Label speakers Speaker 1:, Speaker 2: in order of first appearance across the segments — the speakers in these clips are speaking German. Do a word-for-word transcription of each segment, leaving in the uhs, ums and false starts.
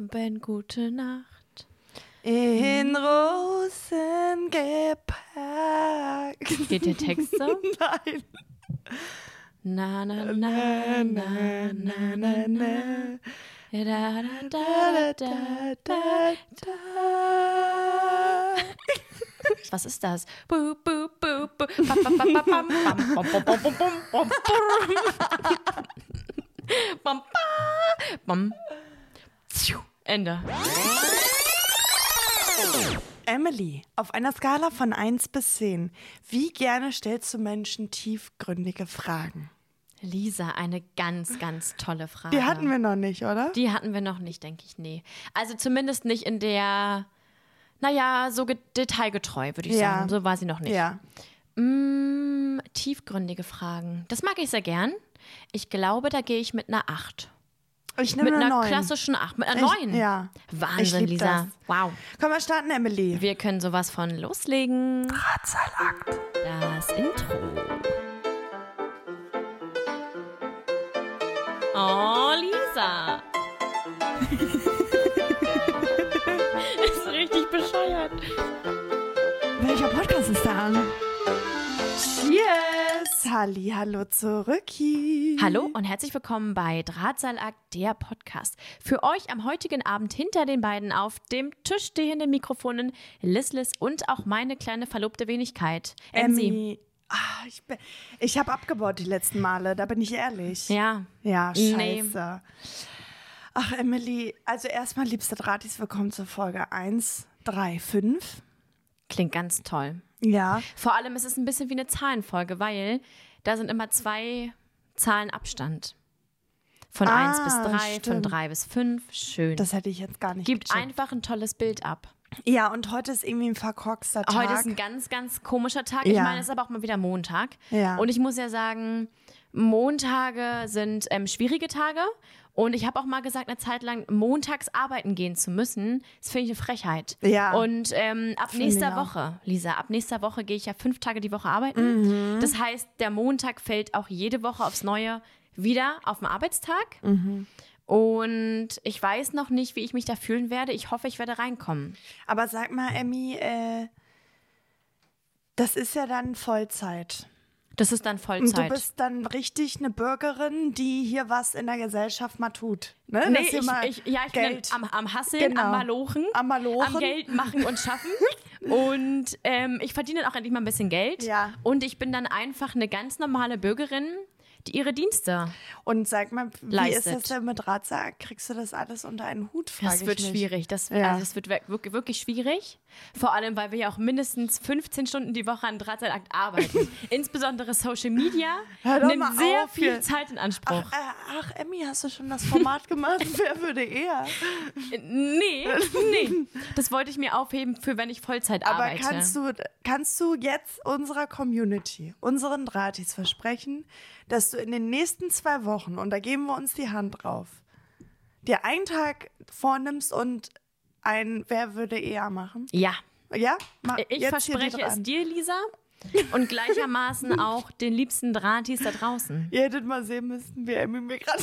Speaker 1: Bomben, gute Nacht.
Speaker 2: In Rosen gepackt.
Speaker 1: Geht der Text so?
Speaker 2: Nein.
Speaker 1: Na, na, na, na, na, na, na. Da, da, da, da, da, da. Was ist das? Bu, bu, bu, bu. Bam, bam, bam, bam, bam, bam, bam, bam, bam, bam, bam, bam, bam. Ende.
Speaker 2: Emily, auf einer Skala von eins bis zehn, wie gerne stellst du Menschen tiefgründige Fragen?
Speaker 1: Lisa, eine ganz, ganz tolle Frage.
Speaker 2: Die hatten wir noch nicht, oder?
Speaker 1: Die hatten wir noch nicht, denke ich, nee. Also zumindest nicht in der, naja, so ge- detailgetreu, würde ich
Speaker 2: Ja.
Speaker 1: sagen. So war sie noch nicht.
Speaker 2: Ja.
Speaker 1: Mm, tiefgründige Fragen. Das mag ich sehr gern. Ich glaube, da gehe ich mit einer acht.
Speaker 2: Ich nehme
Speaker 1: Mit
Speaker 2: eine
Speaker 1: einer
Speaker 2: neun.
Speaker 1: klassischen acht. Mit einer
Speaker 2: Ich-
Speaker 1: neun.
Speaker 2: ja. Ich
Speaker 1: Wahnsinn,
Speaker 2: lieb
Speaker 1: Lisa.
Speaker 2: das.
Speaker 1: Wow.
Speaker 2: Komm, wir starten, Emily.
Speaker 1: Wir können sowas von loslegen.
Speaker 2: Drahtseilakt.
Speaker 1: Das Intro. Oh, Lisa. Ist richtig bescheuert.
Speaker 2: Welcher Podcast ist da an? Cheers! Halli, hallo zurück.
Speaker 1: Hallo und herzlich willkommen bei Drahtseilakt, der Podcast. Für euch am heutigen Abend hinter den beiden auf dem Tisch stehenden Mikrofonen Liz Liz und auch meine kleine verlobte Wenigkeit, Emsi.
Speaker 2: Emmy. Ah, ich bin, ich habe abgebaut die letzten Male, da bin ich ehrlich.
Speaker 1: Ja.
Speaker 2: Ja,
Speaker 1: Nee.
Speaker 2: scheiße. Ach, Emily, also erstmal, liebste Drahtis, willkommen zur Folge eins, drei, fünf.
Speaker 1: Klingt ganz toll.
Speaker 2: Ja.
Speaker 1: Vor allem ist es ein bisschen wie eine Zahlenfolge, weil da sind immer zwei Zahlen Abstand. Von
Speaker 2: Ah,
Speaker 1: eins bis drei, von
Speaker 2: stimmt.
Speaker 1: drei bis fünf. Schön.
Speaker 2: Das hätte ich jetzt gar nicht
Speaker 1: Gibt
Speaker 2: gecheckt.
Speaker 1: einfach ein tolles Bild ab.
Speaker 2: Ja, und heute ist irgendwie ein verkorkster Tag.
Speaker 1: Heute ist ein ganz, ganz komischer Tag. Ich
Speaker 2: Ja.
Speaker 1: meine, es ist aber auch mal wieder Montag.
Speaker 2: Ja.
Speaker 1: Und ich muss ja sagen, Montage sind ähm, schwierige Tage. Und ich habe auch mal gesagt, eine Zeit lang montags arbeiten gehen zu müssen, das finde ich eine Frechheit.
Speaker 2: Ja.
Speaker 1: Und ähm, ab
Speaker 2: Finde
Speaker 1: nächster
Speaker 2: ich auch.
Speaker 1: Woche, Lisa, ab nächster Woche gehe ich ja fünf Tage die Woche arbeiten.
Speaker 2: Mhm.
Speaker 1: Das heißt, der Montag fällt auch jede Woche aufs Neue wieder auf den Arbeitstag.
Speaker 2: Mhm.
Speaker 1: Und ich weiß noch nicht, wie ich mich da fühlen werde. Ich hoffe, ich werde reinkommen.
Speaker 2: Aber sag mal, Emmy, äh, das ist ja dann Vollzeit.
Speaker 1: Das ist dann
Speaker 2: Und
Speaker 1: Vollzeit.
Speaker 2: du bist dann richtig eine Bürgerin, die hier was in der Gesellschaft mal tut. Ne?
Speaker 1: Nee,
Speaker 2: Dass hier
Speaker 1: ich,
Speaker 2: mal
Speaker 1: ich, ja, ich
Speaker 2: Geld.
Speaker 1: bin am, am Hasseln,
Speaker 2: Genau.
Speaker 1: am Malochen,
Speaker 2: Am Malochen.
Speaker 1: am Geld machen und schaffen. Und ähm, ich verdiene dann auch endlich mal ein bisschen Geld.
Speaker 2: Ja.
Speaker 1: Und ich bin dann einfach eine ganz normale Bürgerin, die ihre Dienste.
Speaker 2: Und sag mal, wie
Speaker 1: Leistet.
Speaker 2: ist das denn mit Ratsack? Kriegst du das alles unter einen Hut? Frag
Speaker 1: Das
Speaker 2: ich
Speaker 1: wird
Speaker 2: mich.
Speaker 1: schwierig. Das,
Speaker 2: Ja.
Speaker 1: also das wird wirklich, wirklich schwierig. Vor allem, weil wir ja auch mindestens fünfzehn Stunden die Woche an Drahtseilakt arbeiten. Insbesondere Social Media
Speaker 2: Hör doch
Speaker 1: nimmt
Speaker 2: mal
Speaker 1: sehr
Speaker 2: auf
Speaker 1: viel
Speaker 2: hier.
Speaker 1: Zeit in Anspruch.
Speaker 2: Ach, äh, ach, Emmy, hast du schon das Format gemacht? Wer würde eher?
Speaker 1: Nee, nee. Das wollte ich mir aufheben für, wenn ich Vollzeit
Speaker 2: Aber
Speaker 1: arbeite.
Speaker 2: kannst du, kannst du jetzt unserer Community, unseren Drahtis versprechen, dass du in den nächsten zwei Wochen, und da geben wir uns die Hand drauf, dir einen Tag vornimmst und ein Wer würde eher machen?
Speaker 1: Ja.
Speaker 2: Ja? Mach
Speaker 1: Ich
Speaker 2: jetzt hier die
Speaker 1: verspreche es
Speaker 2: dran.
Speaker 1: dir, Lisa, und gleichermaßen auch den liebsten Drahtis da draußen.
Speaker 2: Ihr hättet mal sehen müssen, wie Emmy mir gerade...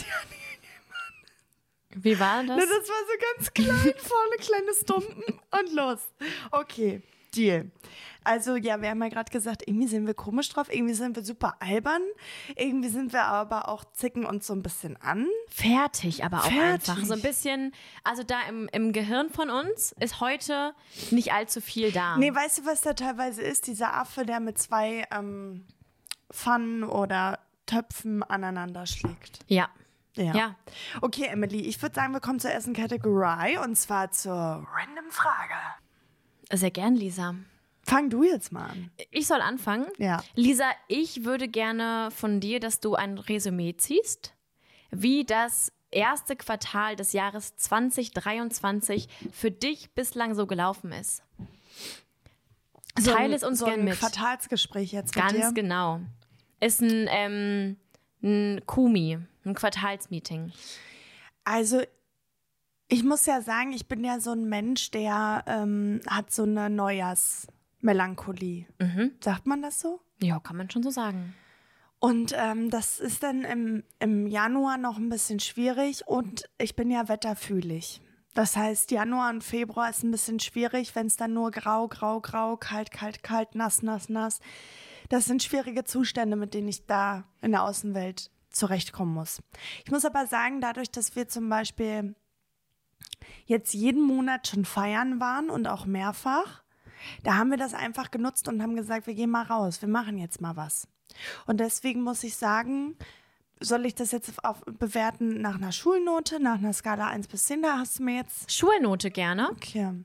Speaker 1: Wie war das?
Speaker 2: Ne, das war so ganz klein, vorne kleines Dumpen und los. Okay, Deal. Also ja, wir haben ja gerade gesagt, irgendwie sind wir komisch drauf, irgendwie sind wir super albern, irgendwie sind wir aber auch, zicken uns so ein bisschen an.
Speaker 1: Fertig, aber auch
Speaker 2: Fertig.
Speaker 1: einfach. So ein bisschen, also da im, im Gehirn von uns ist heute nicht allzu viel da.
Speaker 2: Nee, weißt du, was da teilweise ist? Dieser Affe, der mit zwei ähm, Pfannen oder Töpfen aneinander schlägt.
Speaker 1: Ja.
Speaker 2: Ja.
Speaker 1: Ja.
Speaker 2: Okay, Emily, ich würde sagen, wir kommen zur ersten Kategorie und zwar zur Random Frage.
Speaker 1: Sehr gern, Lisa.
Speaker 2: Fang du jetzt mal an.
Speaker 1: Ich soll anfangen.
Speaker 2: Ja.
Speaker 1: Lisa, ich würde gerne von dir, dass du ein Resümee ziehst, wie das erste Quartal des Jahres zwanzig dreiundzwanzig für dich bislang so gelaufen ist. Teile es uns
Speaker 2: so
Speaker 1: gern
Speaker 2: ein
Speaker 1: mit.
Speaker 2: Quartalsgespräch jetzt mit
Speaker 1: Ganz
Speaker 2: dir.
Speaker 1: genau. Ist ein, ähm, ein Kumi, ein Quartalsmeeting.
Speaker 2: Also ich muss ja sagen, ich bin ja so ein Mensch, der ähm, hat so eine Neujahrsmelancholie.
Speaker 1: Mhm.
Speaker 2: Sagt man das so?
Speaker 1: Ja, kann man schon so sagen.
Speaker 2: Und ähm, das ist dann im, im Januar noch ein bisschen schwierig und ich bin ja wetterfühlig. Das heißt, Januar und Februar ist ein bisschen schwierig, wenn es dann nur grau, grau, grau, kalt, kalt, kalt, nass, nass, nass. Das sind schwierige Zustände, mit denen ich da in der Außenwelt zurechtkommen muss. Ich muss aber sagen, dadurch, dass wir zum Beispiel jetzt jeden Monat schon feiern waren und auch mehrfach, da haben wir das einfach genutzt und haben gesagt, wir gehen mal raus, wir machen jetzt mal was. Und deswegen muss ich sagen, soll ich das jetzt auf, bewerten nach einer Schulnote, nach einer Skala eins bis zehn, da hast du mir jetzt...
Speaker 1: Schulnote gerne.
Speaker 2: Okay.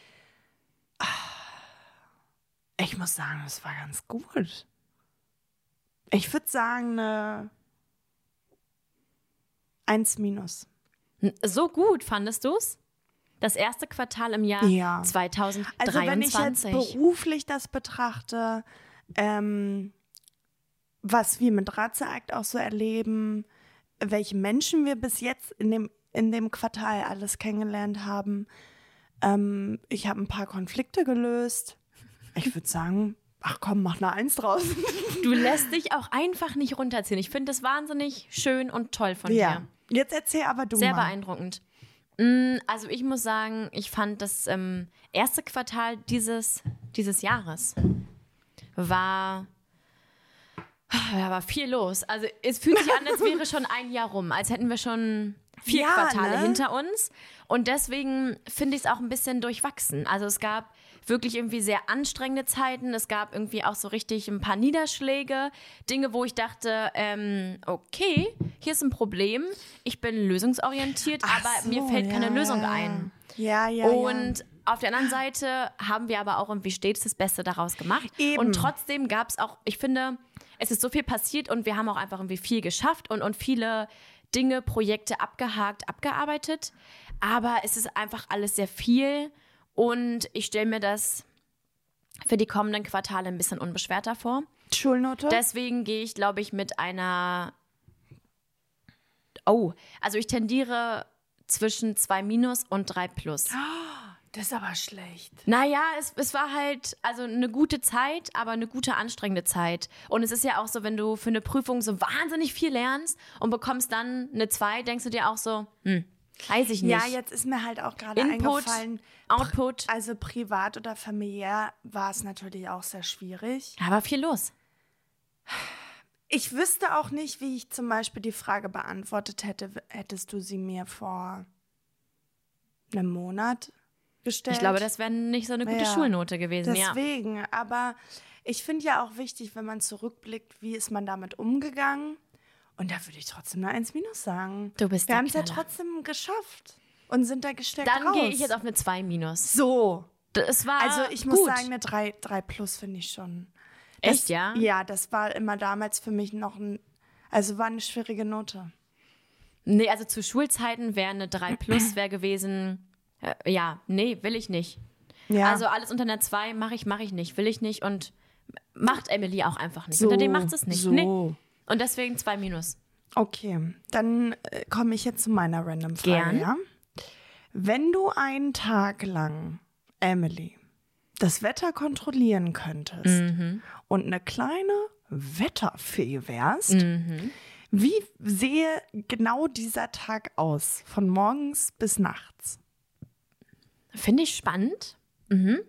Speaker 2: Ich muss sagen, das war ganz gut. Ich würde sagen, eine eins minus.
Speaker 1: So gut fandest du es? Das erste Quartal im Jahr
Speaker 2: ja.
Speaker 1: zwanzig dreiundzwanzig.
Speaker 2: Also wenn ich jetzt beruflich das betrachte, ähm, was wir mit Drahtseilakt auch so erleben, welche Menschen wir bis jetzt in dem, in dem Quartal alles kennengelernt haben. Ähm, ich habe ein paar Konflikte gelöst. Ich würde sagen, ach komm, mach eine Eins draus.
Speaker 1: Du lässt dich auch einfach nicht runterziehen. Ich finde das wahnsinnig schön und toll von
Speaker 2: ja.
Speaker 1: dir.
Speaker 2: Jetzt erzähl aber du
Speaker 1: Sehr
Speaker 2: mal.
Speaker 1: beeindruckend. Also ich muss sagen, ich fand das ähm, erste Quartal dieses, dieses Jahres war, da war viel los. Also es fühlt sich an, als wäre schon ein Jahr rum, als hätten wir schon vier
Speaker 2: ja,
Speaker 1: Quartale
Speaker 2: ne?
Speaker 1: hinter uns. Und deswegen finde ich es auch ein bisschen durchwachsen. Also es gab wirklich irgendwie sehr anstrengende Zeiten. Es gab irgendwie auch so richtig ein paar Niederschläge. Dinge, wo ich dachte, ähm, okay, hier ist ein Problem. Ich bin lösungsorientiert,
Speaker 2: Ach
Speaker 1: aber
Speaker 2: so,
Speaker 1: mir fällt
Speaker 2: ja,
Speaker 1: keine Lösung
Speaker 2: ja.
Speaker 1: ein.
Speaker 2: Ja, ja,
Speaker 1: Und
Speaker 2: ja.
Speaker 1: auf der anderen Seite haben wir aber auch irgendwie stets das Beste daraus gemacht.
Speaker 2: Eben.
Speaker 1: Und trotzdem gab es auch, ich finde, es ist so viel passiert und wir haben auch einfach irgendwie viel geschafft und, und viele Dinge, Projekte abgehakt, abgearbeitet. Aber es ist einfach alles sehr viel und ich stelle mir das für die kommenden Quartale ein bisschen unbeschwerter vor.
Speaker 2: Schulnote?
Speaker 1: Deswegen gehe ich, glaube ich, mit einer, oh, also ich tendiere zwischen zwei minus und drei plus.
Speaker 2: Das ist aber schlecht.
Speaker 1: Naja, es, es war halt also eine gute Zeit, aber eine gute, anstrengende Zeit. Und es ist ja auch so, wenn du für eine Prüfung so wahnsinnig viel lernst und bekommst dann eine zwei, denkst du dir auch so, hm, weiß ich nicht.
Speaker 2: Ja, jetzt ist mir halt auch gerade
Speaker 1: Input,
Speaker 2: eingefallen,
Speaker 1: Output.
Speaker 2: also privat oder familiär war es natürlich auch sehr schwierig.
Speaker 1: Da war viel los.
Speaker 2: Ich wüsste auch nicht, wie ich zum Beispiel die Frage beantwortet hätte, hättest du sie mir vor einem Monat gestellt.
Speaker 1: Ich glaube, das wäre nicht so eine gute
Speaker 2: ja,
Speaker 1: Schulnote gewesen.
Speaker 2: Deswegen,
Speaker 1: ja.
Speaker 2: aber ich finde ja auch wichtig, wenn man zurückblickt, wie ist man damit umgegangen? Und da würde ich trotzdem eine eins minus sagen.
Speaker 1: Du bist
Speaker 2: Wir
Speaker 1: der
Speaker 2: haben es ja
Speaker 1: Knaller.
Speaker 2: trotzdem geschafft und sind da gestärkt
Speaker 1: Dann
Speaker 2: raus.
Speaker 1: gehe ich jetzt auf eine zwei minus.
Speaker 2: So.
Speaker 1: Das war
Speaker 2: Also ich
Speaker 1: gut.
Speaker 2: muss sagen, eine drei, drei plus finde ich schon. Das,
Speaker 1: Echt, ja?
Speaker 2: Ja, das war immer damals für mich noch ein, also war eine schwierige Note.
Speaker 1: Nee, also zu Schulzeiten wäre eine drei plus wär gewesen, äh, ja, nee, will ich nicht.
Speaker 2: Ja.
Speaker 1: Also alles unter einer zwei mache ich, mache ich nicht, will ich nicht und macht Emily auch einfach nicht.
Speaker 2: So,
Speaker 1: Unter dem macht es nicht.
Speaker 2: so.
Speaker 1: Nee. Und deswegen zwei minus.
Speaker 2: Okay, dann äh, komme ich jetzt zu meiner Random-Frage.
Speaker 1: Gern.
Speaker 2: Ja? Wenn du einen Tag lang, Emily, das Wetter kontrollieren könntest
Speaker 1: Mhm.
Speaker 2: und eine kleine Wetterfee wärst,
Speaker 1: Mhm.
Speaker 2: wie sehe genau dieser Tag aus, von morgens bis nachts?
Speaker 1: Finde ich spannend. Mhm.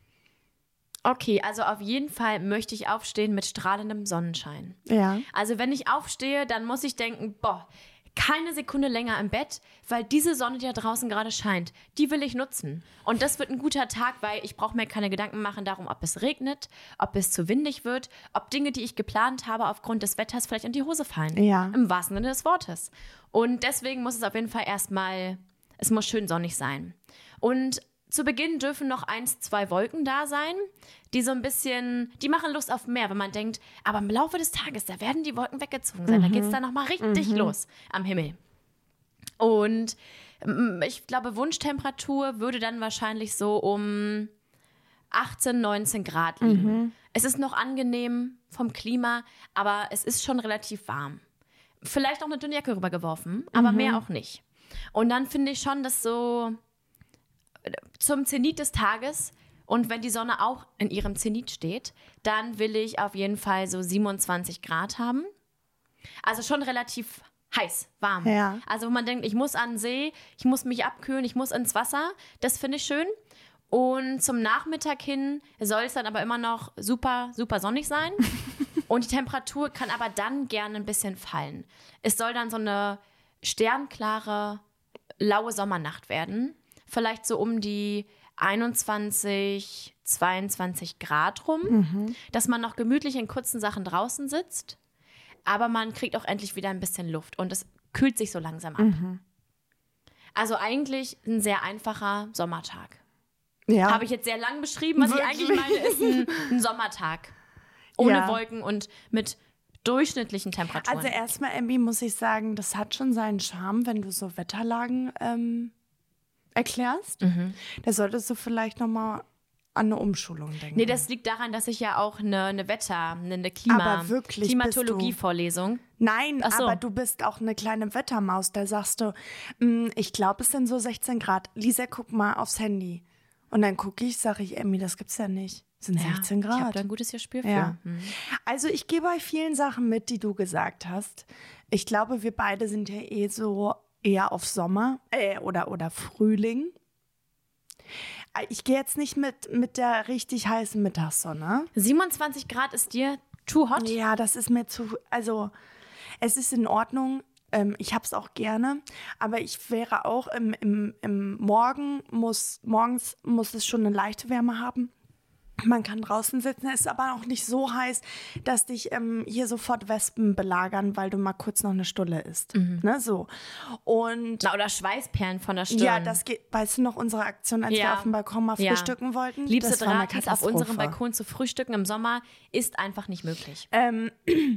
Speaker 1: Okay, also auf jeden Fall möchte ich aufstehen mit strahlendem Sonnenschein.
Speaker 2: Ja.
Speaker 1: Also wenn ich aufstehe, dann muss ich denken, boah, keine Sekunde länger im Bett, weil diese Sonne, die da draußen gerade scheint, die will ich nutzen. Und das wird ein guter Tag, weil ich brauche mir keine Gedanken machen darum, ob es regnet, ob es zu windig wird, ob Dinge, die ich geplant habe, aufgrund des Wetters vielleicht in die Hose fallen.
Speaker 2: Ja.
Speaker 1: Im wahrsten Sinne des Wortes. Und deswegen muss es auf jeden Fall erstmal, es muss schön sonnig sein. Und zu Beginn dürfen noch eins, zwei Wolken da sein, die so ein bisschen, die machen Lust auf mehr, wenn man denkt, aber im Laufe des Tages, da werden die Wolken weggezogen sein, mhm. da geht es dann nochmal richtig mhm. los am Himmel. Und ich glaube, Wunschtemperatur würde dann wahrscheinlich so um achtzehn, neunzehn Grad liegen. Mhm. Es ist noch angenehm vom Klima, aber es ist schon relativ warm. Vielleicht auch eine dünne Jacke rübergeworfen, aber mhm. mehr auch nicht. Und dann finde ich schon, dass so zum Zenit des Tages und wenn die Sonne auch in ihrem Zenit steht, dann will ich auf jeden Fall so siebenundzwanzig Grad haben. Also schon relativ heiß, warm.
Speaker 2: Ja.
Speaker 1: Also wo man denkt, ich muss an den See, ich muss mich abkühlen, ich muss ins Wasser. Das finde ich schön. Und zum Nachmittag hin soll es dann aber immer noch super, super sonnig sein. Und die Temperatur kann aber dann gerne ein bisschen fallen. Es soll dann so eine sternklare, laue Sommernacht werden. Vielleicht so um die einundzwanzig, zweiundzwanzig Grad rum. Mhm. Dass man noch gemütlich in kurzen Sachen draußen sitzt. Aber man kriegt auch endlich wieder ein bisschen Luft. Und es kühlt sich so langsam ab. Mhm. Also eigentlich ein sehr einfacher Sommertag.
Speaker 2: Ja.
Speaker 1: Habe ich jetzt sehr lang beschrieben. Was
Speaker 2: Wirklich?
Speaker 1: ich eigentlich meine, ist ein, ein Sommertag. Ohne
Speaker 2: Ja.
Speaker 1: Wolken und mit durchschnittlichen Temperaturen.
Speaker 2: Also erstmal, Emmy, muss ich sagen, das hat schon seinen Charme, wenn du so Wetterlagen ähm, erklärst.
Speaker 1: Mhm.
Speaker 2: Da solltest du vielleicht nochmal an eine Umschulung denken.
Speaker 1: Nee, das liegt daran, dass ich ja auch eine, eine Wetter-, eine Klima,
Speaker 2: Aber wirklich,
Speaker 1: Klimatologie-Vorlesung.
Speaker 2: Nein,
Speaker 1: Ach so.
Speaker 2: aber du bist auch eine kleine Wettermaus. Da sagst du, "Mm, ich glaube, es sind so sechzehn Grad. Lisa, guck mal aufs Handy. Und dann gucke ich, sage ich, Emmy, das gibt's ja nicht. Es sind
Speaker 1: Ja,
Speaker 2: sechzehn
Speaker 1: Ich habe
Speaker 2: Grad.
Speaker 1: da ein gutes Gespür für.
Speaker 2: Ja.
Speaker 1: Mhm.
Speaker 2: Also ich gehe bei vielen Sachen mit, die du gesagt hast. Ich glaube, wir beide sind ja eh so eher auf Sommer äh, oder, oder Frühling. Ich gehe jetzt nicht mit, mit der richtig heißen Mittagssonne.
Speaker 1: siebenundzwanzig Grad ist dir too hot?
Speaker 2: Ja, das ist mir zu, also es ist in Ordnung. Ähm, ich habe es auch gerne, aber ich wäre auch im, im, im Morgen muss, morgens muss es schon eine leichte Wärme haben. Man kann draußen sitzen, es ist aber auch nicht so heiß, dass dich ähm, hier sofort Wespen belagern, weil du mal kurz noch eine Stulle isst.
Speaker 1: Mhm.
Speaker 2: Ne, so. Und
Speaker 1: Na, oder Schweißperlen von der Stirn.
Speaker 2: ja, das geht, weißt du noch, unsere Aktion, als
Speaker 1: Ja.
Speaker 2: wir auf dem Balkon mal
Speaker 1: Ja.
Speaker 2: frühstücken wollten?
Speaker 1: Liebste
Speaker 2: das war eine
Speaker 1: Drahtis, auf
Speaker 2: Katastrophe.
Speaker 1: unserem Balkon zu frühstücken im Sommer ist einfach nicht möglich.
Speaker 2: Ähm,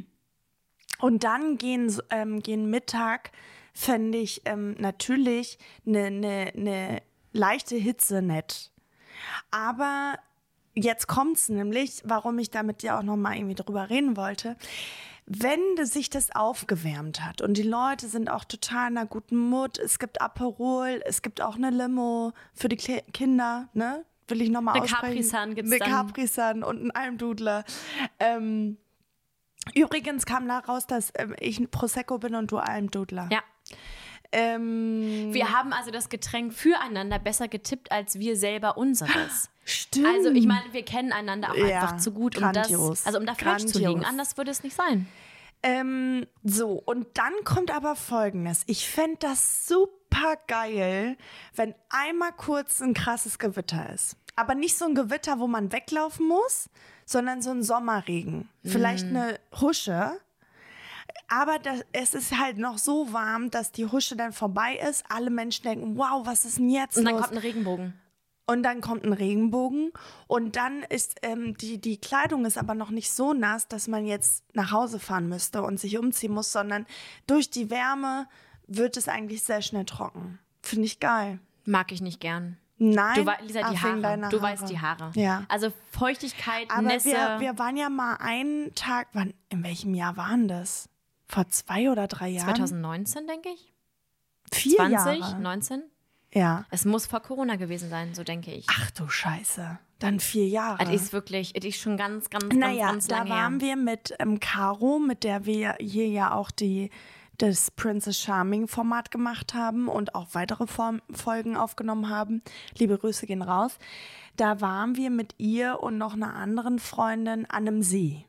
Speaker 2: und dann gehen, ähm, gehen Mittag, fände ich ähm, natürlich eine ne, ne leichte Hitze nett. Aber jetzt kommt es nämlich, warum ich da mit dir auch nochmal irgendwie drüber reden wollte. Wenn sich das aufgewärmt hat und die Leute sind auch total in einer guten Mut, es gibt Aperol, es gibt auch eine Limo für die Kle- Kinder, ne? Will ich nochmal
Speaker 1: Eine
Speaker 2: aussprechen.
Speaker 1: Capri-Sun gibt's
Speaker 2: Eine
Speaker 1: dann.
Speaker 2: Capri-Sun und einen Almdudler. Ähm, übrigens kam da raus, dass ähm, ich ein Prosecco bin und du Almdudler.
Speaker 1: Ja.
Speaker 2: Ähm,
Speaker 1: Wir haben also das Getränk füreinander besser getippt als wir selber unseres.
Speaker 2: Stimmt.
Speaker 1: Also ich meine, wir kennen einander auch
Speaker 2: Ja,
Speaker 1: einfach zu gut, um das,
Speaker 2: grandios.
Speaker 1: also um da falsch zu liegen.
Speaker 2: Grandios.
Speaker 1: Anders würde es nicht sein.
Speaker 2: Ähm, so, und dann kommt aber Folgendes. Ich fände das super geil, wenn einmal kurz ein krasses Gewitter ist. Aber nicht so ein Gewitter, wo man weglaufen muss, sondern so ein Sommerregen. Vielleicht eine Husche. Aber das, es ist halt noch so warm, dass die Husche dann vorbei ist. Alle Menschen denken, wow, was ist denn jetzt
Speaker 1: Und dann
Speaker 2: los?
Speaker 1: kommt ein Regenbogen.
Speaker 2: Und dann kommt ein Regenbogen und dann ist ähm, die, die Kleidung ist aber noch nicht so nass, dass man jetzt nach Hause fahren müsste und sich umziehen muss, sondern durch die Wärme wird es eigentlich sehr schnell trocken. Finde ich geil.
Speaker 1: Mag ich nicht gern.
Speaker 2: Nein,
Speaker 1: Du, wei- Lisa, die
Speaker 2: ach, wegen
Speaker 1: Haare.
Speaker 2: deiner
Speaker 1: Du
Speaker 2: Haare.
Speaker 1: weißt die Haare.
Speaker 2: Ja.
Speaker 1: Also Feuchtigkeit,
Speaker 2: Aber
Speaker 1: Nässe.
Speaker 2: wir, wir waren ja mal einen Tag, wann, in welchem Jahr waren das? Vor zwei oder drei Jahren?
Speaker 1: zwanzig neunzehn, denke ich.
Speaker 2: Vier
Speaker 1: zwanzig,
Speaker 2: Jahre.
Speaker 1: neunzehn.
Speaker 2: Ja.
Speaker 1: Es muss vor Corona gewesen sein, so denke ich.
Speaker 2: Ach du Scheiße. Dann vier Jahre.
Speaker 1: Es ist wirklich, es ist schon ganz, ganz,
Speaker 2: Naja,
Speaker 1: ganz, ganz
Speaker 2: da
Speaker 1: lange
Speaker 2: waren
Speaker 1: her.
Speaker 2: wir mit ähm, Caro, mit der wir hier ja auch die, das Princess Charming Format gemacht haben und auch weitere Form, Folgen aufgenommen haben. Liebe Grüße gehen raus. Da waren wir mit ihr und noch einer anderen Freundin an einem See.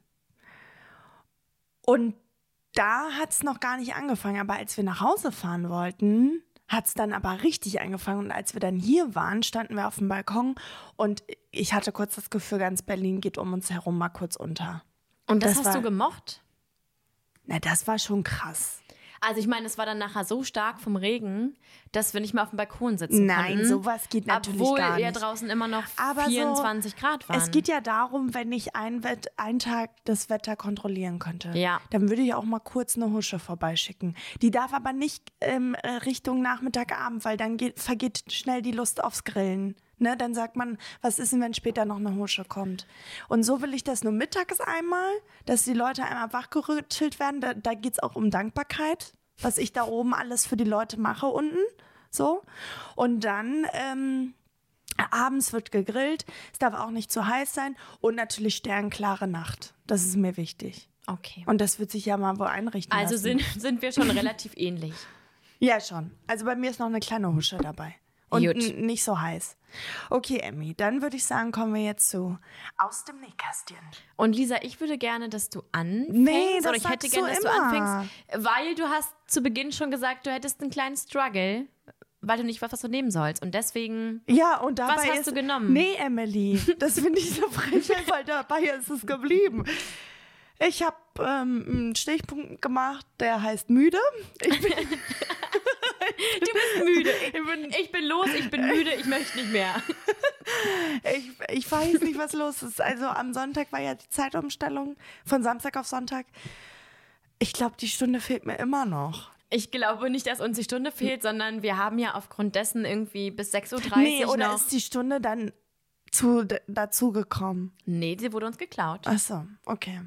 Speaker 2: Und da hat es noch gar nicht angefangen, aber als wir nach Hause fahren wollten, hat es dann aber richtig angefangen. Und als wir dann hier waren, standen wir auf dem Balkon und ich hatte kurz das Gefühl, ganz Berlin geht um uns herum mal kurz unter.
Speaker 1: Und das,
Speaker 2: das
Speaker 1: hast
Speaker 2: war-
Speaker 1: du gemocht?
Speaker 2: Na, das war schon krass.
Speaker 1: Also ich meine, es war dann nachher so stark vom Regen, dass wir nicht mehr auf dem Balkon sitzen
Speaker 2: Nein,
Speaker 1: konnten.
Speaker 2: sowas geht natürlich
Speaker 1: obwohl
Speaker 2: gar
Speaker 1: ja
Speaker 2: nicht.
Speaker 1: draußen immer noch
Speaker 2: Aber so,
Speaker 1: vierundzwanzig Grad waren.
Speaker 2: Es geht ja darum, wenn ich ein Wett, einen Tag das Wetter kontrollieren könnte,
Speaker 1: Ja.
Speaker 2: dann würde ich auch mal kurz eine Husche vorbeischicken. Die darf aber nicht ähm, äh, Richtung Nachmittag, Abend, weil dann geht, vergeht schnell die Lust aufs Grillen. Ne? Dann sagt man, was ist denn, wenn später noch eine Husche kommt? Und so will ich das nur mittags einmal, dass die Leute einmal wachgerüttelt werden. Da, da geht es auch um Dankbarkeit, was ich da oben alles für die Leute mache unten. So. Und dann ähm, abends wird gegrillt. Es darf auch nicht zu heiß sein. Und natürlich sternklare Nacht. Das ist mir wichtig.
Speaker 1: Okay.
Speaker 2: Und das wird sich ja mal wohl einrichten
Speaker 1: Also
Speaker 2: lassen.
Speaker 1: sind, sind wir schon relativ ähnlich.
Speaker 2: Ja, schon. Also bei mir ist noch eine kleine Husche dabei. Und
Speaker 1: Gut.
Speaker 2: n- nicht so heiß. Okay, Emmy, dann würde ich sagen, kommen wir jetzt zu aus dem Nähkästchen.
Speaker 1: Und Lisa, ich würde gerne, dass du anfängst.
Speaker 2: Nee, das
Speaker 1: oder ich hätte
Speaker 2: sagst
Speaker 1: gerne,
Speaker 2: du
Speaker 1: dass du
Speaker 2: immer.
Speaker 1: anfängst, weil du hast zu Beginn schon gesagt, du hättest einen kleinen Struggle, weil du nicht weißt, was du nehmen sollst. Und deswegen,
Speaker 2: Ja, und dabei
Speaker 1: was hast
Speaker 2: ist,
Speaker 1: du genommen?
Speaker 2: Nee, Emily, das finde ich so frech, weil dabei ist es geblieben. Ich habe ähm, einen Stichpunkt gemacht, der heißt müde. Ich bin,
Speaker 1: Du bist müde. Ich
Speaker 2: ich bin,
Speaker 1: Ich bin los, ich bin müde, ich möchte nicht mehr.
Speaker 2: ich, ich weiß nicht, was los ist. Also am Sonntag war ja die Zeitumstellung von Samstag auf Sonntag. Ich glaube, die Stunde fehlt mir immer noch.
Speaker 1: Ich glaube nicht, dass uns die Stunde fehlt, sondern wir haben ja aufgrund dessen irgendwie bis sechs Uhr dreißig
Speaker 2: Nee, oder
Speaker 1: noch.
Speaker 2: ist die Stunde dann zu, d- dazu gekommen?
Speaker 1: Nee, sie wurde uns geklaut.
Speaker 2: Ach so, okay.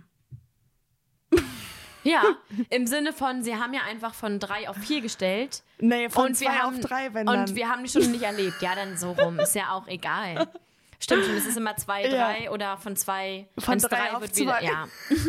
Speaker 1: Ja, im Sinne von, sie haben ja einfach von drei auf vier gestellt.
Speaker 2: Nee, von
Speaker 1: und
Speaker 2: zwei
Speaker 1: wir haben,
Speaker 2: auf drei, wenn
Speaker 1: Und
Speaker 2: dann.
Speaker 1: wir haben die Stunde nicht erlebt. Ja, dann so rum. Ist ja auch egal. Stimmt schon, es ist immer zwei,
Speaker 2: Ja.
Speaker 1: drei oder von zwei,
Speaker 2: Von
Speaker 1: wenn's
Speaker 2: drei
Speaker 1: drei
Speaker 2: auf
Speaker 1: wird wieder.
Speaker 2: zwei.
Speaker 1: Ja.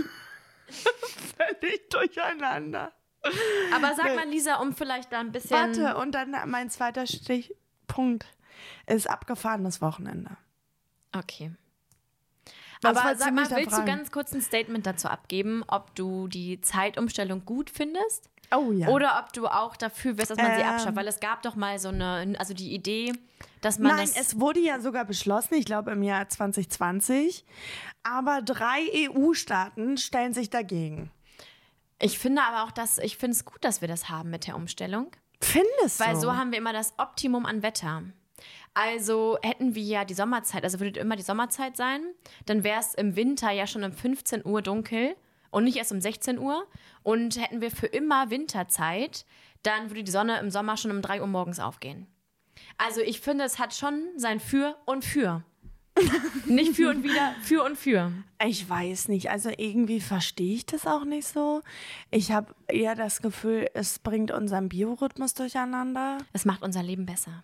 Speaker 2: Völlig durcheinander.
Speaker 1: Aber sag
Speaker 2: Nee.
Speaker 1: mal, Lisa, um vielleicht da ein bisschen.
Speaker 2: Warte, und dann mein zweiter Stichpunkt ist abgefahrenes Wochenende.
Speaker 1: Okay.
Speaker 2: Was
Speaker 1: Aber
Speaker 2: wolltest
Speaker 1: sag
Speaker 2: du
Speaker 1: mal,
Speaker 2: mich da
Speaker 1: willst du
Speaker 2: fragen?
Speaker 1: ganz kurz ein Statement dazu abgeben, ob du die Zeitumstellung gut findest?
Speaker 2: Oh ja.
Speaker 1: Oder ob du auch dafür wärst, dass man sie
Speaker 2: Ähm.
Speaker 1: abschafft? Weil es gab doch mal so eine, also die Idee, dass man
Speaker 2: Nein,
Speaker 1: das.
Speaker 2: es wurde ja sogar beschlossen, ich glaube im Jahr zwanzig zwanzig, aber drei E U-Staaten stellen sich dagegen.
Speaker 1: Ich finde aber auch, dass ich finde es gut, dass wir das haben mit der Umstellung.
Speaker 2: Findest
Speaker 1: Weil
Speaker 2: du?
Speaker 1: so haben wir immer das Optimum an Wetter. Also hätten wir ja die Sommerzeit, also würde immer die Sommerzeit sein, dann wäre es im Winter ja schon um fünfzehn Uhr dunkel und nicht erst um sechzehn Uhr. Und hätten wir für immer Winterzeit, dann würde die Sonne im Sommer schon um drei Uhr morgens aufgehen. Also ich finde, es hat schon sein Für und Für. Nicht für und wieder, für und für.
Speaker 2: Ich weiß nicht, also irgendwie verstehe ich das auch nicht so. Ich habe eher das Gefühl, es bringt unseren Biorhythmus durcheinander.
Speaker 1: Es macht unser Leben besser.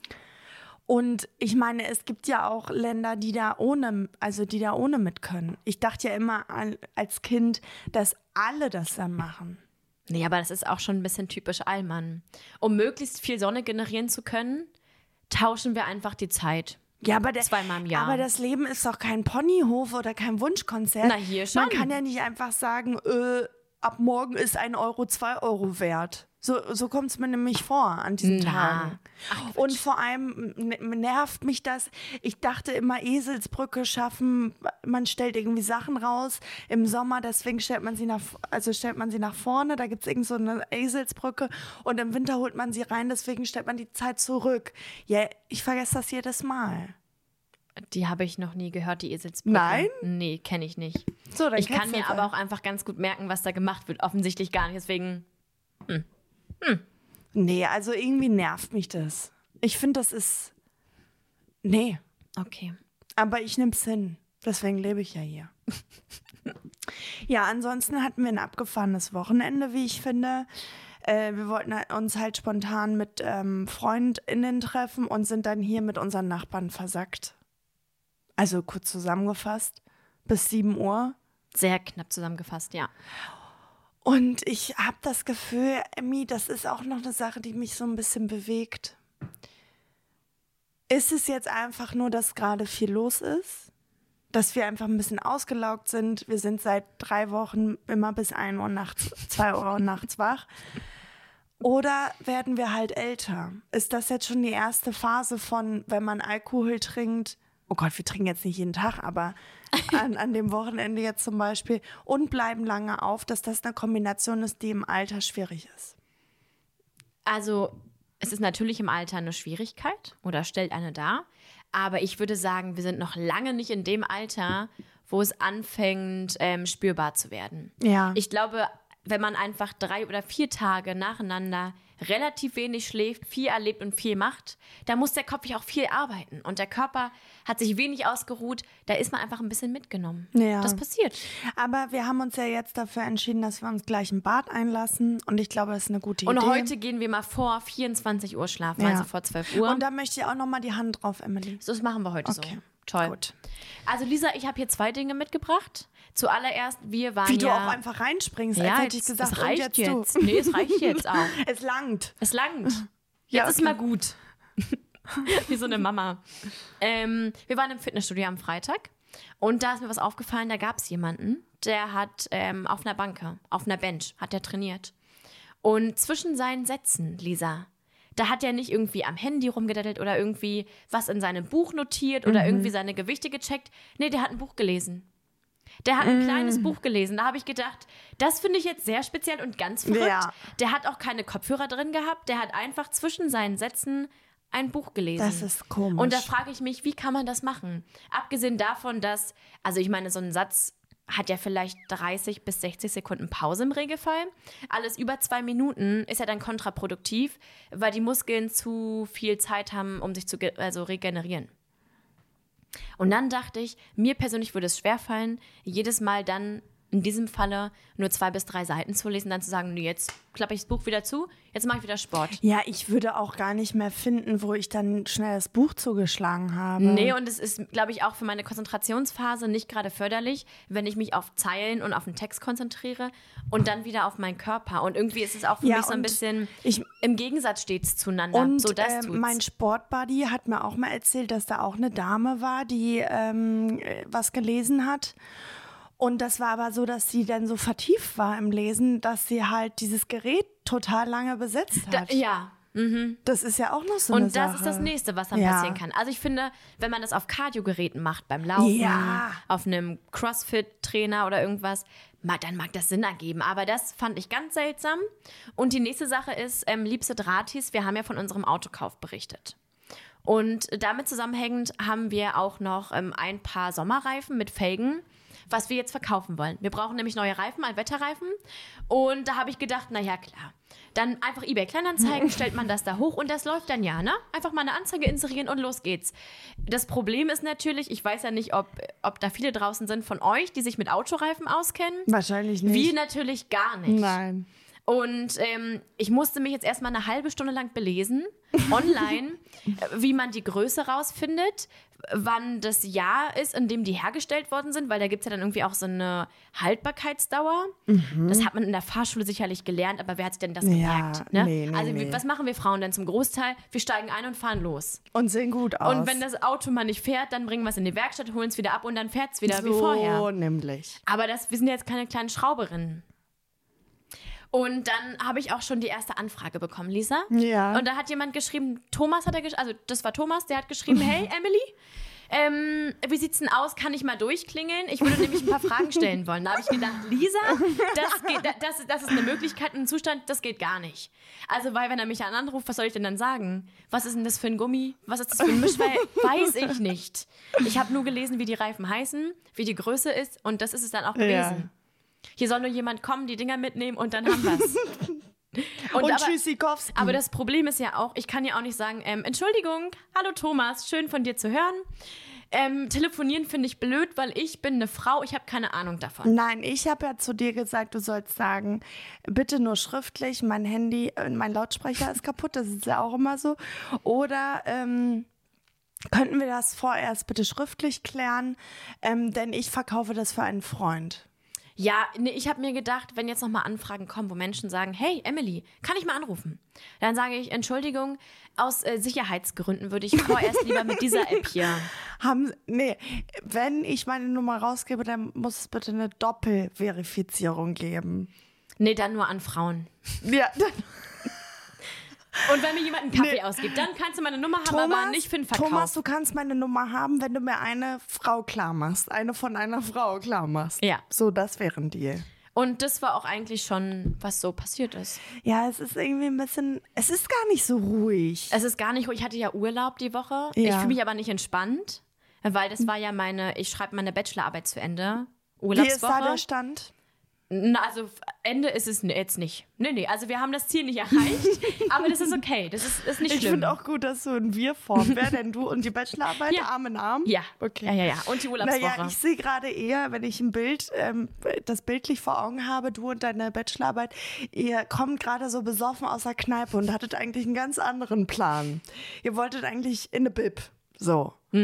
Speaker 2: Und ich meine, es gibt ja auch Länder, die da ohne, also die da ohne mit können. Ich dachte ja immer an, als Kind, dass alle das dann machen.
Speaker 1: Nee, aber das ist auch schon ein bisschen typisch Allmann. Um möglichst viel Sonne generieren zu können, tauschen wir einfach die Zeit.
Speaker 2: Ja, aber, der,
Speaker 1: Zweimal im Jahr.
Speaker 2: aber das Leben ist doch kein Ponyhof oder kein Wunschkonzert.
Speaker 1: Na, hier schon.
Speaker 2: Man kann ja nicht einfach sagen, äh, ab morgen ist ein Euro zwei Euro wert. So, so kommt es mir nämlich vor an diesen
Speaker 1: Na.
Speaker 2: Tagen.
Speaker 1: Ach,
Speaker 2: Und vor allem n- nervt mich das. Ich dachte immer, Eselsbrücke schaffen, man stellt irgendwie Sachen raus im Sommer, deswegen stellt man sie nach, also stellt man sie nach vorne, da gibt es irgend so eine Eselsbrücke und im Winter holt man sie rein, deswegen stellt man die Zeit zurück. Ja, ich vergesse das jedes Mal.
Speaker 1: Die habe ich noch nie gehört, die Eselsbrücke.
Speaker 2: Nein?
Speaker 1: Nee, kenne ich nicht.
Speaker 2: So, dann
Speaker 1: Ich kann
Speaker 2: kennst du
Speaker 1: mir
Speaker 2: das
Speaker 1: aber
Speaker 2: ja.
Speaker 1: auch einfach ganz gut merken, was da gemacht wird. Offensichtlich gar nicht, deswegen.
Speaker 2: Nee, also irgendwie nervt mich das. Ich finde, das ist. Nee,
Speaker 1: Okay.
Speaker 2: aber ich nehme es hin. Deswegen lebe ich ja hier. Ja, ansonsten hatten wir ein abgefahrenes Wochenende, wie ich finde. Äh, wir wollten halt uns halt spontan mit ähm, FreundInnen treffen und sind dann hier mit unseren Nachbarn versackt. Also kurz zusammengefasst, bis sieben Uhr.
Speaker 1: Sehr knapp zusammengefasst, ja.
Speaker 2: Und ich habe das Gefühl, Emmy, das ist auch noch eine Sache, die mich so ein bisschen bewegt. Ist es jetzt einfach nur, dass gerade viel los ist? Dass wir einfach ein bisschen ausgelaugt sind? Wir sind seit drei Wochen immer bis ein Uhr nachts, zwei Uhr nachts wach. Oder werden wir halt älter? Ist das jetzt schon die erste Phase von, wenn man Alkohol trinkt? Oh Gott, wir trinken jetzt nicht jeden Tag, aber an, an dem Wochenende jetzt zum Beispiel und bleiben lange auf, dass das eine Kombination ist, die im Alter schwierig ist.
Speaker 1: Also, es ist natürlich im Alter eine Schwierigkeit oder stellt eine dar. Aber ich würde sagen, wir sind noch lange nicht in dem Alter, wo es anfängt, ähm, spürbar zu werden.
Speaker 2: Ja.
Speaker 1: Ich glaube, wenn man einfach drei oder vier Tage nacheinander relativ wenig schläft, viel erlebt und viel macht, da muss der Kopf ja auch viel arbeiten. Und der Körper hat sich wenig ausgeruht, da ist man einfach ein bisschen mitgenommen.
Speaker 2: Ja.
Speaker 1: Das passiert.
Speaker 2: Aber wir haben uns ja jetzt dafür entschieden, dass wir uns gleich im Bad einlassen. Und ich glaube, das ist eine gute
Speaker 1: Und
Speaker 2: Idee.
Speaker 1: heute gehen wir mal vor vierundzwanzig Uhr schlafen,
Speaker 2: Ja.
Speaker 1: also vor zwölf Uhr.
Speaker 2: Und da möchte ich auch noch mal die Hand drauf, Emily.
Speaker 1: So, das machen wir heute
Speaker 2: Okay.
Speaker 1: Toll.
Speaker 2: Gut.
Speaker 1: Also Lisa, ich habe hier zwei Dinge mitgebracht. Zuallererst, wir waren
Speaker 2: Wie
Speaker 1: ja...
Speaker 2: du auch einfach reinspringst, als
Speaker 1: ja,
Speaker 2: hätte ich
Speaker 1: jetzt,
Speaker 2: gesagt,
Speaker 1: es reicht
Speaker 2: und jetzt,
Speaker 1: jetzt.
Speaker 2: du.
Speaker 1: Nee, es reicht jetzt auch.
Speaker 2: Es langt.
Speaker 1: Es langt. Jetzt
Speaker 2: Ja,
Speaker 1: ist
Speaker 2: okay.
Speaker 1: mal gut. Wie so eine Mama. Ähm, wir waren im Fitnessstudio am Freitag und da ist mir was aufgefallen, da gab es jemanden, der hat ähm, auf einer Bank, auf einer Bench, hat der trainiert. Und zwischen seinen Sätzen, Lisa, da hat er nicht irgendwie am Handy rumgedattelt oder irgendwie was in seinem Buch notiert oder
Speaker 2: Mhm.
Speaker 1: irgendwie seine Gewichte gecheckt. Nee, der hat ein Buch gelesen. Der hat ein
Speaker 2: Mm.
Speaker 1: kleines Buch gelesen. Da habe ich gedacht, das finde ich jetzt sehr speziell und ganz verrückt.
Speaker 2: Ja.
Speaker 1: Der hat auch keine Kopfhörer drin gehabt. Der hat einfach zwischen seinen Sätzen ein Buch gelesen.
Speaker 2: Das ist komisch.
Speaker 1: Und da frage ich mich, wie kann man das machen? Abgesehen davon, dass, also ich meine, so ein Satz hat ja vielleicht dreißig bis sechzig Sekunden Pause im Regelfall. Alles über zwei Minuten ist ja dann kontraproduktiv, weil die Muskeln zu viel Zeit haben, um sich zu ge- also regenerieren. Und dann dachte ich, mir persönlich würde es schwerfallen, jedes Mal dann in diesem Falle nur zwei bis drei Seiten zu lesen, dann zu sagen, nee, jetzt klappe ich das Buch wieder zu, jetzt mache ich wieder Sport.
Speaker 2: Ja, ich würde auch gar nicht mehr finden, wo ich dann schnell das Buch zugeschlagen habe.
Speaker 1: Nee, und es ist, glaube ich, auch für meine Konzentrationsphase nicht gerade förderlich, wenn ich mich auf Zeilen und auf den Text konzentriere und dann wieder auf meinen Körper. Und irgendwie ist es auch für
Speaker 2: Ja,
Speaker 1: mich so ein
Speaker 2: und
Speaker 1: bisschen
Speaker 2: ich-
Speaker 1: im Gegensatz stets zueinander.
Speaker 2: Und
Speaker 1: so, das
Speaker 2: äh,
Speaker 1: tut's.
Speaker 2: mein Sportbuddy hat mir auch mal erzählt, dass da auch eine Dame war, die ähm, äh, was gelesen hat. Und das war aber so, dass sie dann so vertieft war im Lesen, dass sie halt dieses Gerät total lange besetzt
Speaker 1: Da,
Speaker 2: hat.
Speaker 1: ja.
Speaker 2: Das ist ja auch noch so eine
Speaker 1: Und das
Speaker 2: Sache.
Speaker 1: ist das Nächste, was dann
Speaker 2: Ja.
Speaker 1: passieren kann. Also ich finde, wenn man das auf Cardio-Geräten macht, beim Laufen,
Speaker 2: Ja.
Speaker 1: auf einem Crossfit-Trainer oder irgendwas, ma- dann mag das Sinn ergeben. Aber das fand ich ganz seltsam. Und die nächste Sache ist, ähm, liebste Drahtis, wir haben ja von unserem Autokauf berichtet. Und damit zusammenhängend haben wir auch noch ähm, ein paar Sommerreifen mit Felgen, was wir jetzt verkaufen wollen. Wir brauchen nämlich neue Reifen, Allwetterreifen. Und da habe ich gedacht, naja, klar. Dann einfach eBay Kleinanzeigen, stellt man das da hoch und das läuft dann ja, ne? Einfach mal eine Anzeige inserieren und los geht's. Das Problem ist natürlich, ich weiß ja nicht, ob, ob da viele draußen sind von euch, die sich mit Autoreifen auskennen.
Speaker 2: Wahrscheinlich nicht.
Speaker 1: Wir natürlich gar nicht.
Speaker 2: Nein.
Speaker 1: Und ähm, ich musste mich jetzt erstmal eine halbe Stunde lang belesen, online, äh, wie man die Größe rausfindet, wann das Jahr ist, in dem die hergestellt worden sind, weil da gibt es ja dann irgendwie auch so eine Haltbarkeitsdauer.
Speaker 2: Mhm.
Speaker 1: Das hat man in der Fahrschule sicherlich gelernt, aber wer hat sich denn das
Speaker 2: Ja,
Speaker 1: gemerkt? Ne?
Speaker 2: nee, nee,
Speaker 1: also
Speaker 2: nee.
Speaker 1: was machen wir Frauen denn zum Großteil? Wir steigen ein und fahren los.
Speaker 2: Und sehen gut aus.
Speaker 1: Und wenn das Auto mal nicht fährt, dann bringen wir es in die Werkstatt, holen es wieder ab und dann fährt es wieder
Speaker 2: so
Speaker 1: wie vorher.
Speaker 2: nämlich.
Speaker 1: Aber das, wir sind ja jetzt keine kleinen Schrauberinnen. Und dann habe ich auch schon die erste Anfrage bekommen, Lisa.
Speaker 2: Ja.
Speaker 1: Und da hat jemand geschrieben, Thomas hat er geschrieben, also das war Thomas, der hat geschrieben, hey Emily, ähm, wie sieht's denn aus, kann ich mal durchklingeln? Ich würde nämlich ein paar Fragen stellen wollen. Da habe ich gedacht, Lisa, das, geht, das, das ist eine Möglichkeit, ein Zustand, das geht gar nicht. Also, weil wenn er mich dann anruft, was soll ich denn dann sagen? Was ist denn das für ein Gummi? Was ist das für ein Mischwell? Weiß ich nicht. Ich habe nur gelesen, wie die Reifen heißen, wie die Größe ist und das ist es dann auch gewesen.
Speaker 2: Ja.
Speaker 1: Hier soll nur jemand kommen, die Dinger mitnehmen und dann haben wir's.
Speaker 2: Und,
Speaker 1: aber,
Speaker 2: Tschüssikowski.
Speaker 1: aber das Problem ist ja auch, ich kann ja auch nicht sagen, ähm, Entschuldigung, hallo Thomas, schön von dir zu hören. Ähm, telefonieren finde ich blöd, weil ich bin eine Frau, ich habe keine Ahnung davon.
Speaker 2: Nein, ich habe ja zu dir gesagt, du sollst sagen, bitte nur schriftlich, mein Handy, äh, mein Lautsprecher ist kaputt, das ist ja auch immer so. Oder ähm, könnten wir das vorerst bitte schriftlich klären, ähm, denn ich verkaufe das für einen Freund.
Speaker 1: Ja, nee, ich habe mir gedacht, wenn jetzt nochmal Anfragen kommen, wo Menschen sagen, hey Emily, kann ich mal anrufen? Dann sage ich, Entschuldigung, aus äh, Sicherheitsgründen würde ich vorerst lieber mit dieser App hier.
Speaker 2: Haben, nee, wenn ich meine Nummer rausgebe, dann muss es bitte eine Doppelverifizierung geben.
Speaker 1: Nee, dann nur an Frauen.
Speaker 2: Ja, dann
Speaker 1: Und wenn mir jemand einen Kaffee
Speaker 2: Nee.
Speaker 1: ausgibt, dann kannst du meine Nummer haben, aber nicht für den Verkauf.
Speaker 2: Thomas, du kannst meine Nummer haben, wenn du mir eine Frau klar machst. Eine von einer Frau klar machst.
Speaker 1: Ja.
Speaker 2: So, das wäre ein Deal.
Speaker 1: Und das war auch eigentlich schon, was so passiert ist.
Speaker 2: Ja, es ist irgendwie ein bisschen, es ist gar nicht so ruhig.
Speaker 1: Es ist gar nicht ruhig. Ich hatte ja Urlaub die Woche.
Speaker 2: Ja.
Speaker 1: Ich fühle mich aber nicht entspannt, weil das war ja meine, ich schreibe meine Bachelorarbeit zu Ende.
Speaker 2: Wie ist da
Speaker 1: Urlaubswoche.
Speaker 2: der Stand?
Speaker 1: Na, also Ende ist es jetzt nicht. Nee, nee, also wir haben das Ziel nicht erreicht, aber das ist okay. Das ist, ist nicht
Speaker 2: Ich
Speaker 1: schlimm.
Speaker 2: finde auch gut, dass du in Wir-Form, wer denn du und die Bachelorarbeit,
Speaker 1: Ja.
Speaker 2: Arm in Arm?
Speaker 1: Ja.
Speaker 2: Okay.
Speaker 1: Ja, ja, ja. Und die Urlaubswoche.
Speaker 2: Naja, ich sehe gerade eher, wenn ich ein Bild, ähm, das bildlich vor Augen habe, du und deine Bachelorarbeit, ihr kommt gerade so besoffen aus der Kneipe und hattet eigentlich einen ganz anderen Plan. Ihr wolltet eigentlich in eine Bib, so.
Speaker 1: Hm.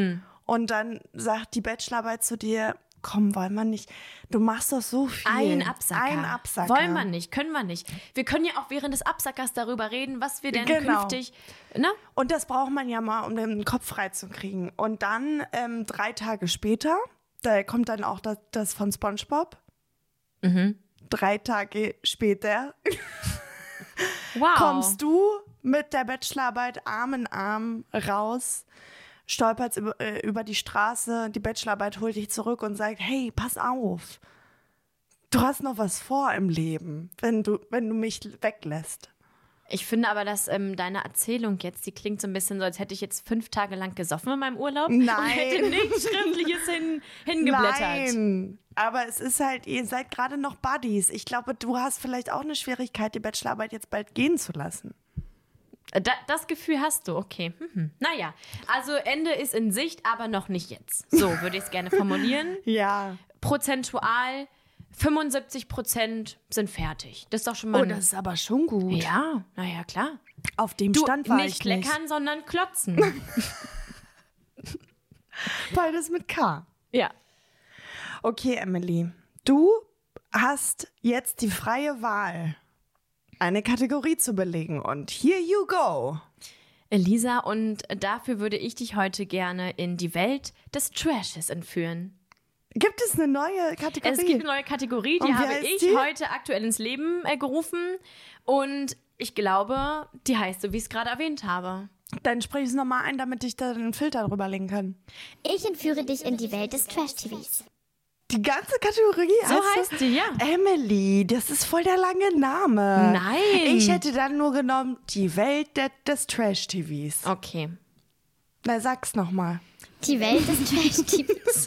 Speaker 2: Und dann sagt die Bachelorarbeit zu dir, komm, wollen wir nicht, du machst doch so viel.
Speaker 1: Ein Absacker.
Speaker 2: Ein Absacker.
Speaker 1: Wollen wir nicht, können wir nicht. Wir können ja auch während des Absackers darüber reden, was wir denn
Speaker 2: Genau.
Speaker 1: künftig, ne?
Speaker 2: Und das braucht man ja mal, um den Kopf frei zu kriegen. Und dann ähm, drei Tage später, da kommt dann auch das, das von SpongeBob.
Speaker 1: Mhm.
Speaker 2: Drei Tage später
Speaker 1: Wow.
Speaker 2: kommst du mit der Bachelorarbeit Arm in Arm raus, stolperst über, äh, über die Straße, die Bachelorarbeit holt dich zurück und sagt, hey, pass auf, du hast noch was vor im Leben, wenn du, wenn du mich weglässt.
Speaker 1: Ich finde aber, dass ähm, deine Erzählung jetzt, die klingt so ein bisschen so, als hätte ich jetzt fünf Tage lang gesoffen in meinem Urlaub
Speaker 2: Nein.
Speaker 1: und hätte nichts Schriftliches hin, hingeblättert.
Speaker 2: Nein, aber es ist halt, ihr seid gerade noch Buddies. Ich glaube, du hast vielleicht auch eine Schwierigkeit, die Bachelorarbeit jetzt bald gehen zu lassen.
Speaker 1: Da, das Gefühl hast du, okay. Mhm. Naja, also Ende ist in Sicht, aber noch nicht jetzt. So würde ich es gerne formulieren.
Speaker 2: Ja.
Speaker 1: Prozentual, fünfundsiebzig Prozent sind fertig. Das ist doch schon mal...
Speaker 2: Oh, das ist aber schon gut.
Speaker 1: Ja, naja, klar.
Speaker 2: Auf dem
Speaker 1: Du,
Speaker 2: Stand war
Speaker 1: nicht
Speaker 2: ich nicht.
Speaker 1: kleckern, sondern klotzen.
Speaker 2: Beides mit K.
Speaker 1: Ja.
Speaker 2: Okay, Emily, du hast jetzt die freie Wahl, eine Kategorie zu belegen und here you go.
Speaker 1: Elisa, und dafür würde ich dich heute gerne in die Welt des Trashes entführen.
Speaker 2: Gibt es eine neue Kategorie?
Speaker 1: Es gibt eine neue Kategorie, die
Speaker 2: Und wie
Speaker 1: habe
Speaker 2: heißt
Speaker 1: ich
Speaker 2: die?
Speaker 1: heute aktuell ins Leben äh, gerufen und ich glaube, die heißt so, wie ich es gerade erwähnt habe.
Speaker 2: Dann sprich es nochmal ein, damit ich da einen Filter drüber legen kann.
Speaker 3: Ich entführe dich in die Welt des Trash-T Vs.
Speaker 2: Die ganze Kategorie
Speaker 1: So heißt
Speaker 2: das?
Speaker 1: die, ja.
Speaker 2: Emily, das ist voll der lange Name.
Speaker 1: Nein.
Speaker 2: Ich hätte dann nur genommen, die Welt de- des Trash-T Vs.
Speaker 1: Okay.
Speaker 2: Na, sag's nochmal.
Speaker 3: Die Welt des Trash-T Vs.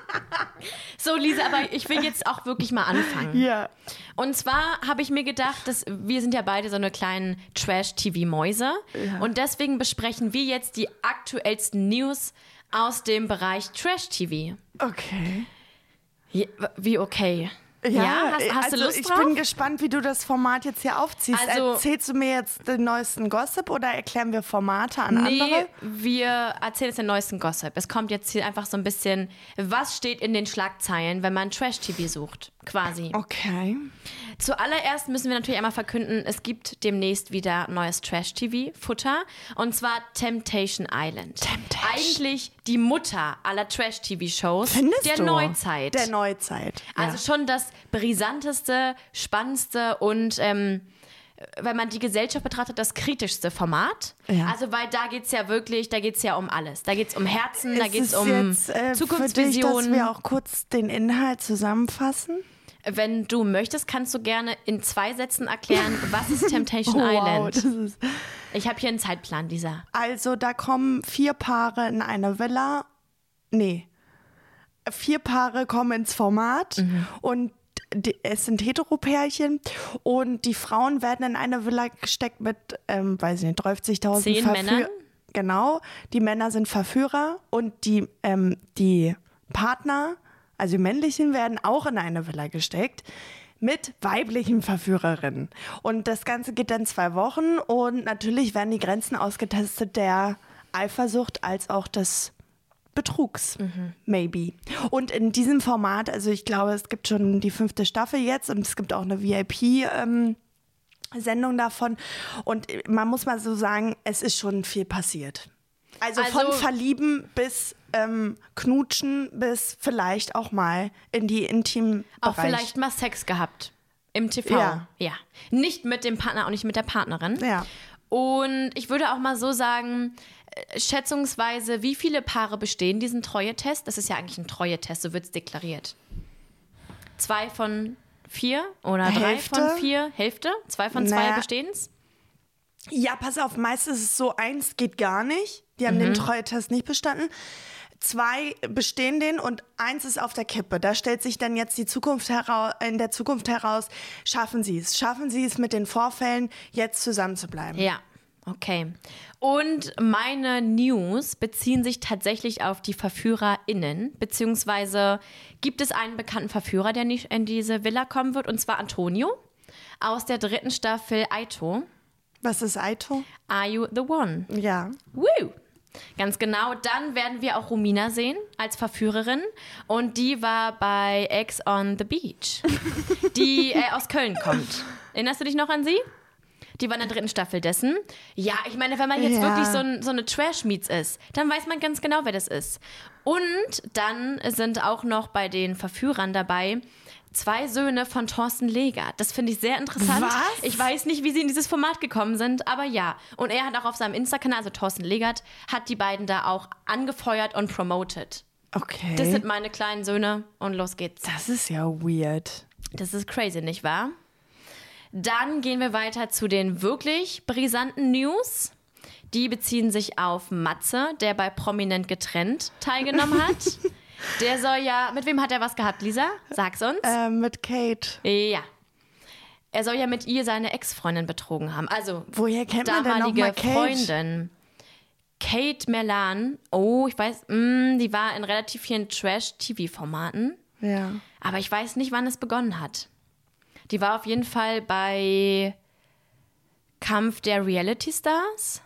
Speaker 1: So, Lisa, aber ich will jetzt auch wirklich mal anfangen.
Speaker 2: Ja.
Speaker 1: Und zwar habe ich mir gedacht, dass wir sind ja beide so eine kleinen Trash-T V-Mäuse.
Speaker 2: Ja.
Speaker 1: Und deswegen besprechen wir jetzt die aktuellsten News aus dem Bereich Trash-T V.
Speaker 2: Okay.
Speaker 1: Ja, wie okay.
Speaker 2: Ja,
Speaker 1: hast, hast
Speaker 2: also
Speaker 1: du Lust
Speaker 2: ich
Speaker 1: drauf?
Speaker 2: bin gespannt, wie du das Format jetzt hier aufziehst.
Speaker 1: Also-
Speaker 2: Erzählst du mir jetzt den neuesten Gossip oder erklären wir Formate an
Speaker 1: Nee,
Speaker 2: andere?
Speaker 1: wir erzählen jetzt den neuesten Gossip. Es kommt jetzt hier einfach so ein bisschen, was steht in den Schlagzeilen, wenn man Trash-T V sucht, quasi.
Speaker 2: Okay.
Speaker 1: Zuallererst müssen wir natürlich einmal verkünden, es gibt demnächst wieder neues Trash-T V-Futter, und zwar Temptation Island.
Speaker 2: Temptation.
Speaker 1: Eigentlich die Mutter aller Trash-T V-Shows
Speaker 2: Findest
Speaker 1: der
Speaker 2: du?
Speaker 1: Neuzeit.
Speaker 2: Der Neuzeit.
Speaker 1: Also schon das brisanteste, spannendste und, ähm, wenn man die Gesellschaft betrachtet, das kritischste Format.
Speaker 2: Ja.
Speaker 1: Also weil da geht es ja wirklich, da geht es ja um alles. Da geht es um Herzen, da
Speaker 2: Ist
Speaker 1: geht es
Speaker 2: es
Speaker 1: um
Speaker 2: jetzt, äh, Für dich, dass
Speaker 1: Zukunftsvisionen.
Speaker 2: wir auch kurz den Inhalt zusammenfassen?
Speaker 1: Wenn du möchtest, kannst du gerne in zwei Sätzen erklären, was ist Temptation
Speaker 2: Oh, wow,
Speaker 1: Island?
Speaker 2: das ist
Speaker 1: Ich habe hier einen Zeitplan, Lisa.
Speaker 2: Also da kommen vier Paare in eine Villa. Nee. Vier Paare kommen ins Format
Speaker 1: Mhm.
Speaker 2: und die, es sind Heteropärchen und die Frauen werden in eine Villa gesteckt mit, ähm, weiß ich nicht, dreißigtausend
Speaker 1: Zehn Männern?
Speaker 2: Genau, die Männer sind Verführer und die, ähm, die Partner, also die männlichen, werden auch in eine Villa gesteckt mit weiblichen Verführerinnen. Und das Ganze geht dann zwei Wochen und natürlich werden die Grenzen ausgetestet der Eifersucht als auch des Betrugs, maybe. Und in diesem Format, also ich glaube, es gibt schon die fünfte Staffel jetzt und es gibt auch eine V I P-Sendung davon. Und man muss mal so sagen, es ist schon viel passiert. Also,
Speaker 1: Also-
Speaker 2: von Verlieben bis ähm, Knutschen bis vielleicht auch mal in die intimen
Speaker 1: Auch
Speaker 2: Bereich.
Speaker 1: vielleicht mal Sex gehabt. Im T V.
Speaker 2: Ja.
Speaker 1: ja. Nicht mit dem Partner, auch nicht mit der Partnerin.
Speaker 2: Ja.
Speaker 1: Und ich würde auch mal so sagen, äh, schätzungsweise, wie viele Paare bestehen diesen Treue-Test? Das ist ja eigentlich ein Treue-Test, so wird es deklariert. Zwei von vier oder drei
Speaker 2: Hälfte?
Speaker 1: von vier? Hälfte? Zwei von zwei
Speaker 2: Naja.
Speaker 1: bestehen es?
Speaker 2: Ja, pass auf, meist ist es so, eins geht gar nicht. Die haben
Speaker 1: Mhm.
Speaker 2: den Treue-Test nicht bestanden. Zwei bestehen den und eins ist auf der Kippe. Da stellt sich dann jetzt die Zukunft heraus, in der Zukunft heraus, schaffen sie es? Schaffen sie es mit den Vorfällen, jetzt zusammenzubleiben?
Speaker 1: Ja, okay. Und meine News beziehen sich tatsächlich auf die VerführerInnen, beziehungsweise gibt es einen bekannten Verführer, der nicht in diese Villa kommen wird, und zwar Antonio aus der dritten Staffel Aito.
Speaker 2: Was ist Aito?
Speaker 1: Are You the One?
Speaker 2: Ja.
Speaker 1: Woo! Ganz genau. Dann werden wir auch Romina sehen als Verführerin. Und die war bei Ex on the Beach, die äh, aus Köln kommt. Erinnerst du dich noch an sie? Die war in der dritten Staffel dessen. Ja, ich meine, wenn man jetzt
Speaker 2: Ja.
Speaker 1: wirklich so, ein, so eine Trash-Meets ist, dann weiß man ganz genau, wer das ist. Und dann sind auch noch bei den Verführern dabei zwei Söhne von Thorsten Legert. Das finde ich sehr interessant.
Speaker 2: Was?
Speaker 1: Ich weiß nicht, wie sie in dieses Format gekommen sind, aber ja. Und er hat auch auf seinem Insta-Kanal, also Thorsten Legert, hat die beiden da auch angefeuert und promoted.
Speaker 2: Okay.
Speaker 1: Das sind meine kleinen Söhne und los geht's.
Speaker 2: Das ist ja weird.
Speaker 1: Das ist crazy, nicht wahr? Dann gehen wir weiter zu den wirklich brisanten News. Die beziehen sich auf Matze, der bei Prominent getrennt teilgenommen hat. Der soll ja, mit wem hat er was gehabt, Lisa? Sag's uns.
Speaker 2: Äh, mit Kate.
Speaker 1: Ja. Er soll ja mit ihr seine Ex-Freundin betrogen haben. Also
Speaker 2: Woher kennt man denn noch
Speaker 1: damalige
Speaker 2: mal Kate?
Speaker 1: Freundin. Kate Merlan. Oh, ich weiß, mh, die war in relativ vielen Trash-T V-Formaten.
Speaker 2: Ja.
Speaker 1: Aber ich weiß nicht, wann es begonnen hat. Die war auf jeden Fall bei Kampf der Reality Stars.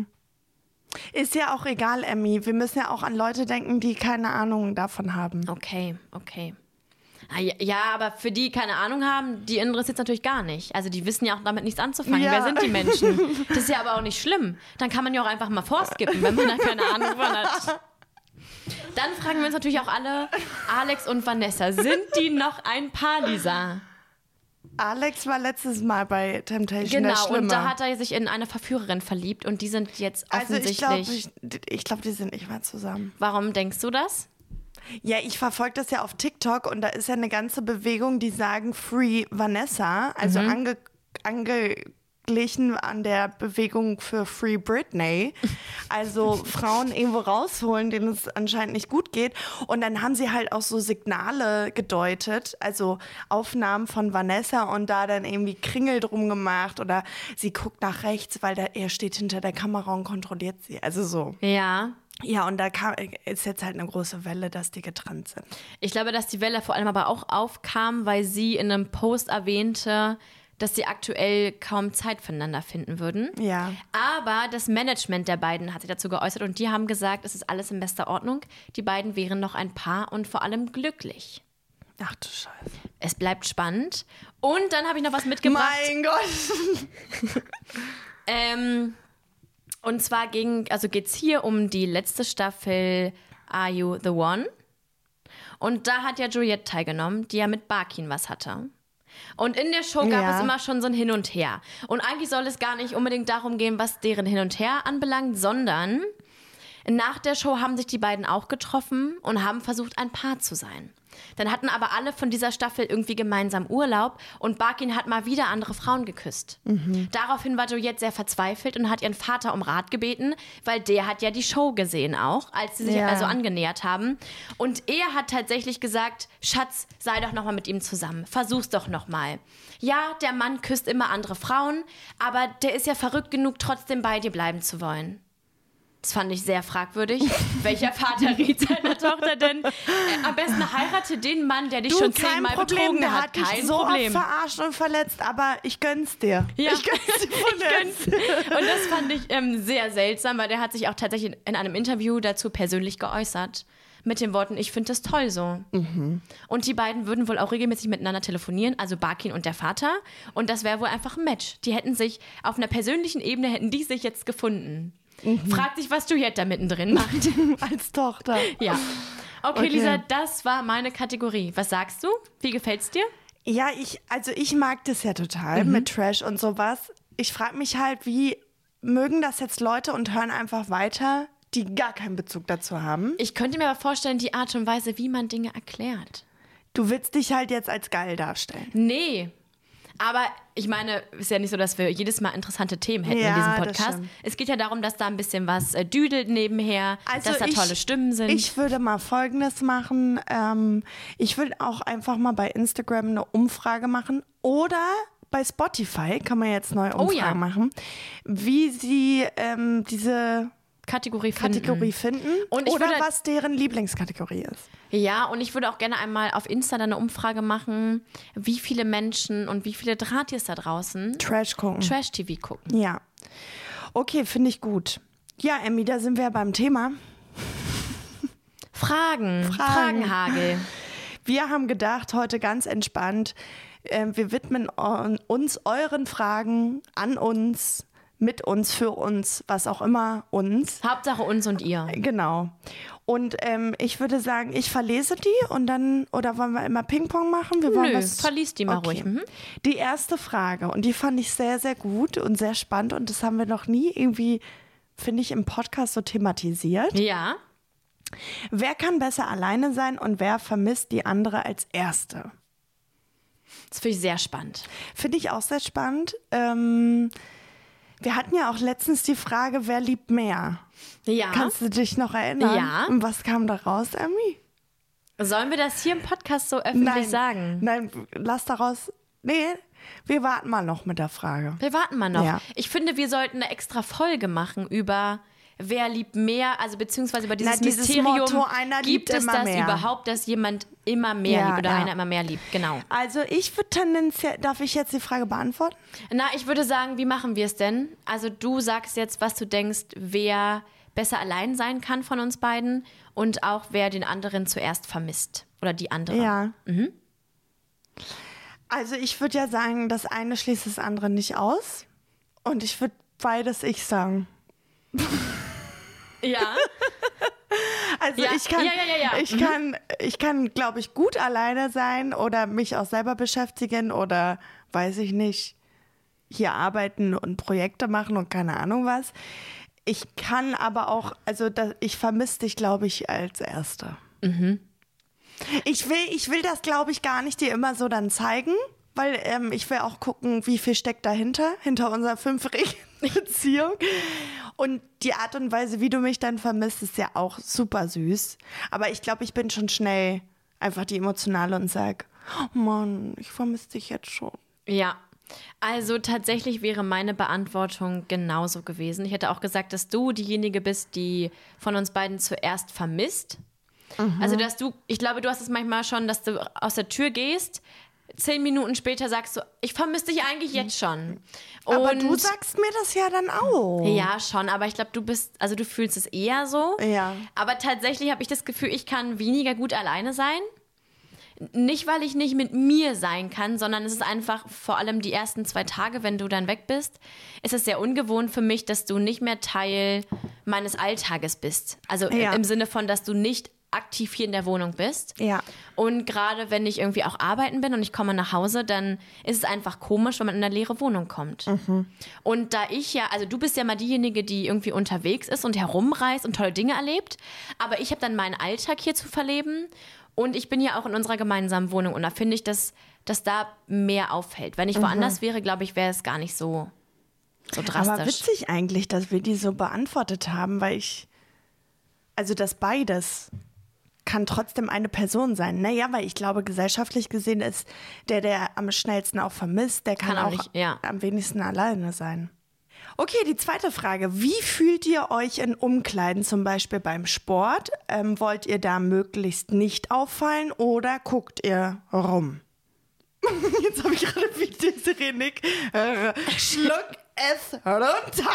Speaker 2: Ist ja auch egal, Emmy. Wir müssen ja auch an Leute denken, die keine Ahnung davon haben.
Speaker 1: Okay, okay. Ah, ja, ja, aber für die keine Ahnung haben, die interessiert es natürlich gar nicht. Also die wissen ja auch damit nichts anzufangen.
Speaker 2: Ja.
Speaker 1: Wer sind die Menschen? Das ist ja aber auch nicht schlimm. Dann kann man ja auch einfach mal vorskippen, wenn man da keine Ahnung von hat. Dann fragen wir uns natürlich auch alle, Alex und Vanessa, sind die noch ein Paar, Lisa?
Speaker 2: Alex war letztes Mal bei Temptation der
Speaker 1: Genau,
Speaker 2: Schlimme.
Speaker 1: und da hat er sich in eine Verführerin verliebt und die sind jetzt
Speaker 2: Also ich glaube,
Speaker 1: offensichtlich...
Speaker 2: ich, ich glaub, die sind nicht mehr zusammen.
Speaker 1: Warum denkst du das?
Speaker 2: Ja, ich verfolge das ja auf TikTok und da ist ja eine ganze Bewegung, die sagen Free Vanessa, also
Speaker 1: Mhm.
Speaker 2: ange, angeglichen an der Bewegung für Free Britney. Also Frauen irgendwo rausholen, denen es anscheinend nicht gut geht. Und dann haben sie halt auch so Signale gedeutet, also Aufnahmen von Vanessa und da dann irgendwie Kringel drum gemacht oder sie guckt nach rechts, weil da, er steht hinter der Kamera und kontrolliert sie. Also so.
Speaker 1: Ja,
Speaker 2: Ja, und da kam, ist jetzt halt eine große Welle, dass die getrennt sind.
Speaker 1: ich glaube, dass die Welle vor allem aber auch aufkam, weil sie in einem Post erwähnte, dass sie aktuell kaum Zeit füreinander finden würden.
Speaker 2: Ja.
Speaker 1: Aber das Management der beiden hat sich dazu geäußert und die haben gesagt, es ist alles in bester Ordnung. Die beiden wären noch ein Paar und vor allem glücklich.
Speaker 2: Ach du Scheiße.
Speaker 1: Es bleibt spannend. Und dann habe ich noch was mitgebracht.
Speaker 2: Mein Gott.
Speaker 1: Ähm, und zwar ging, also geht es hier um die letzte Staffel Are You the One? Und da hat ja Juliette teilgenommen, die ja mit Barkin was hatte. Und in der Show gab
Speaker 2: Ja.
Speaker 1: es immer schon so ein Hin und Her. Und eigentlich soll es gar nicht unbedingt darum gehen, was deren Hin und Her anbelangt, sondern nach der Show haben sich die beiden auch getroffen und haben versucht, ein Paar zu sein. Dann hatten aber alle von dieser Staffel irgendwie gemeinsam Urlaub und Barkin hat mal wieder andere Frauen geküsst. Daraufhin war Juliette sehr verzweifelt und hat ihren Vater um Rat gebeten, weil der hat ja die Show gesehen auch, als sie sich
Speaker 2: Ja.
Speaker 1: also angenähert haben. Und er hat tatsächlich gesagt, Schatz, sei doch noch mal mit ihm zusammen. Versuch's doch noch mal. Ja, der Mann küsst immer andere Frauen, aber der ist ja verrückt genug, trotzdem bei dir bleiben zu wollen. Das fand ich sehr fragwürdig. Welcher Vater rät seiner Tochter denn? Äh, am besten heirate den Mann, der dich schon
Speaker 2: kein
Speaker 1: zehnmal
Speaker 2: Problem,
Speaker 1: betrogen
Speaker 2: der
Speaker 1: hat.
Speaker 2: hat dich
Speaker 1: Kein
Speaker 2: so
Speaker 1: Problem.
Speaker 2: oft verarscht und verletzt, aber ich gönn's dir.
Speaker 1: Ja.
Speaker 2: Ich gönn's dir von Herzen.
Speaker 1: Und das fand ich ähm, sehr seltsam, weil der hat sich auch tatsächlich in einem Interview dazu persönlich geäußert. Mit den Worten, ich finde das toll so. Und die beiden würden wohl auch regelmäßig miteinander telefonieren, also Barkin und der Vater. Und das wäre wohl einfach ein Match. Die hätten sich, auf einer persönlichen Ebene hätten die sich jetzt gefunden. Fragt sich, was Juliette da mittendrin macht.
Speaker 2: Als Tochter.
Speaker 1: Ja. Okay,
Speaker 2: Okay.
Speaker 1: Lisa, das war meine Kategorie. Was sagst du? Wie gefällt's dir?
Speaker 2: Ja, ich, also ich mag das ja total
Speaker 1: Mhm.
Speaker 2: mit Trash und sowas. Ich frage mich halt, wie mögen das jetzt Leute und hören einfach weiter, die gar keinen Bezug dazu haben.
Speaker 1: Ich könnte mir aber vorstellen, die Art und Weise, wie man Dinge erklärt.
Speaker 2: Du willst dich halt jetzt als geil darstellen.
Speaker 1: Nee. Aber ich meine, es ist ja nicht so, dass wir jedes Mal interessante Themen hätten
Speaker 2: Ja,
Speaker 1: in diesem
Speaker 2: das
Speaker 1: Podcast.
Speaker 2: stimmt.
Speaker 1: Es geht ja darum, dass da ein bisschen was äh, düdelt nebenher,
Speaker 2: Also
Speaker 1: dass da
Speaker 2: ich-
Speaker 1: tolle Stimmen sind.
Speaker 2: Ich würde mal Folgendes machen. Ähm, ich würde auch einfach mal bei Instagram eine Umfrage machen oder bei Spotify kann man jetzt neue
Speaker 1: Oh
Speaker 2: Umfragen
Speaker 1: ja.
Speaker 2: machen, wie sie ähm, diese
Speaker 1: Kategorie finden.
Speaker 2: Kategorie finden
Speaker 1: Und ich
Speaker 2: oder
Speaker 1: würde-
Speaker 2: was deren Lieblingskategorie ist.
Speaker 1: Ja, und ich würde auch gerne einmal auf Insta dann eine Umfrage machen, wie viele Menschen und wie viele Drahtis da draußen
Speaker 2: Trash gucken.
Speaker 1: Trash-T V gucken.
Speaker 2: Ja. Okay, finde ich gut. Ja, Emmy, da sind wir beim Thema.
Speaker 1: Fragen,
Speaker 2: Fragen.
Speaker 1: Fragenhagel.
Speaker 2: Wir haben gedacht, heute ganz entspannt, äh, wir widmen on, uns euren Fragen an uns, mit uns, für uns, was auch immer uns.
Speaker 1: Hauptsache uns und ihr.
Speaker 2: Genau. Und ähm, ich würde sagen, ich verlese die und dann, oder wollen wir immer Ping-Pong machen? Wir wollen
Speaker 1: Nö,
Speaker 2: was,
Speaker 1: verlies die mal
Speaker 2: okay.
Speaker 1: ruhig. Mhm.
Speaker 2: Die erste Frage, und die fand ich sehr, sehr gut und sehr spannend und das haben wir noch nie irgendwie, finde ich, im Podcast so thematisiert.
Speaker 1: Ja.
Speaker 2: Wer kann besser alleine sein und wer vermisst die andere als Erste?
Speaker 1: Das finde ich sehr spannend.
Speaker 2: Finde ich auch sehr spannend. Ähm, wir hatten ja auch letztens die Frage, wer liebt mehr?
Speaker 1: Ja.
Speaker 2: Kannst du dich noch erinnern?
Speaker 1: Ja.
Speaker 2: Und was kam da raus, Emmy?
Speaker 1: Sollen wir das hier im Podcast so öffentlich
Speaker 2: Nein,
Speaker 1: sagen?
Speaker 2: Nein, lass daraus. Nee, wir warten mal noch mit der Frage.
Speaker 1: Wir warten mal noch.
Speaker 2: Ja.
Speaker 1: Ich finde, wir sollten eine extra Folge machen über wer liebt mehr, also beziehungsweise über dieses,
Speaker 2: Na, dieses
Speaker 1: Mysterium.
Speaker 2: Motto, einer
Speaker 1: gibt
Speaker 2: liebt
Speaker 1: es
Speaker 2: immer
Speaker 1: das
Speaker 2: mehr.
Speaker 1: überhaupt, dass jemand immer mehr
Speaker 2: Ja,
Speaker 1: liebt oder
Speaker 2: ja.
Speaker 1: einer immer mehr liebt? Genau.
Speaker 2: Also ich würde tendenziell, darf ich jetzt die Frage beantworten?
Speaker 1: Na, ich würde sagen, wie machen wir es denn? Also du sagst jetzt, was du denkst, wer besser allein sein kann von uns beiden und auch wer den anderen zuerst vermisst oder die andere.
Speaker 2: Ja.
Speaker 1: Mhm.
Speaker 2: Also ich würde ja sagen, das eine schließt das andere nicht aus. Und ich würde beides ich sagen.
Speaker 1: Ja.
Speaker 2: Also
Speaker 1: Ja,
Speaker 2: ich kann,
Speaker 1: ja, ja, ja, ja.
Speaker 2: ich
Speaker 1: Mhm.
Speaker 2: kann, ich kann, glaube ich, gut alleine sein oder mich auch selber beschäftigen oder weiß ich nicht, hier arbeiten und Projekte machen und keine Ahnung was. Ich kann aber auch, also das, ich vermisse dich, glaube ich, als Erste.
Speaker 1: Mhm.
Speaker 2: Ich will, ich will das, glaube ich, gar nicht dir immer so dann zeigen, weil ähm, ich will auch gucken, wie viel steckt dahinter, hinter unserer fünfjährigen Beziehung. Und die Art und Weise, wie du mich dann vermisst, ist ja auch super süß. Aber ich glaube, ich bin schon schnell einfach die Emotionale und sage, oh Mann, ich vermisse dich jetzt schon.
Speaker 1: Ja, also tatsächlich wäre meine Beantwortung genauso gewesen. Ich hätte auch gesagt, dass du diejenige bist, die von uns beiden zuerst vermisst. Mhm. Also, dass du, ich glaube, du hast es manchmal schon, dass du aus der Tür gehst, zehn Minuten später sagst du, ich vermisse dich eigentlich jetzt schon. Und
Speaker 2: Aber du sagst mir das ja dann auch.
Speaker 1: ja, schon, aber ich glaube, du bist, also du fühlst es eher so.
Speaker 2: Ja.
Speaker 1: Aber tatsächlich habe ich das Gefühl, ich kann weniger gut alleine sein. Nicht, weil ich nicht mit mir sein kann, sondern es ist einfach vor allem die ersten zwei Tage, wenn du dann weg bist, ist es sehr ungewohnt für mich, dass du nicht mehr Teil meines Alltages bist. Also
Speaker 2: Ja.
Speaker 1: im Sinne von, dass du nicht aktiv hier in der Wohnung bist.
Speaker 2: Ja.
Speaker 1: Und gerade wenn ich irgendwie auch arbeiten bin und ich komme nach Hause, dann ist es einfach komisch, wenn man in eine leere Wohnung kommt.
Speaker 2: Mhm.
Speaker 1: Und da ich ja, also du bist ja mal diejenige, die irgendwie unterwegs ist und herumreist und tolle Dinge erlebt, aber ich habe dann meinen Alltag hier zu verleben und ich bin ja auch in unserer gemeinsamen Wohnung und da finde ich, dass, dass da mehr auffällt. Wenn ich
Speaker 2: Mhm.
Speaker 1: woanders wäre, glaube ich, wäre es gar nicht so, so drastisch.
Speaker 2: Aber witzig eigentlich, dass wir die so beantwortet haben, weil ich, also das beides kann trotzdem eine Person sein. Naja, weil ich glaube, gesellschaftlich gesehen ist der, der am schnellsten auch vermisst, der kann,
Speaker 1: Kann auch
Speaker 2: auch
Speaker 1: nicht, ja.
Speaker 2: am wenigsten alleine sein. Okay, die zweite Frage. Wie fühlt ihr euch in Umkleiden, zum Beispiel beim Sport? Ähm, wollt ihr da möglichst nicht auffallen oder guckt ihr rum? Jetzt habe ich gerade wie Desiree Nick. Äh, schluck es runter.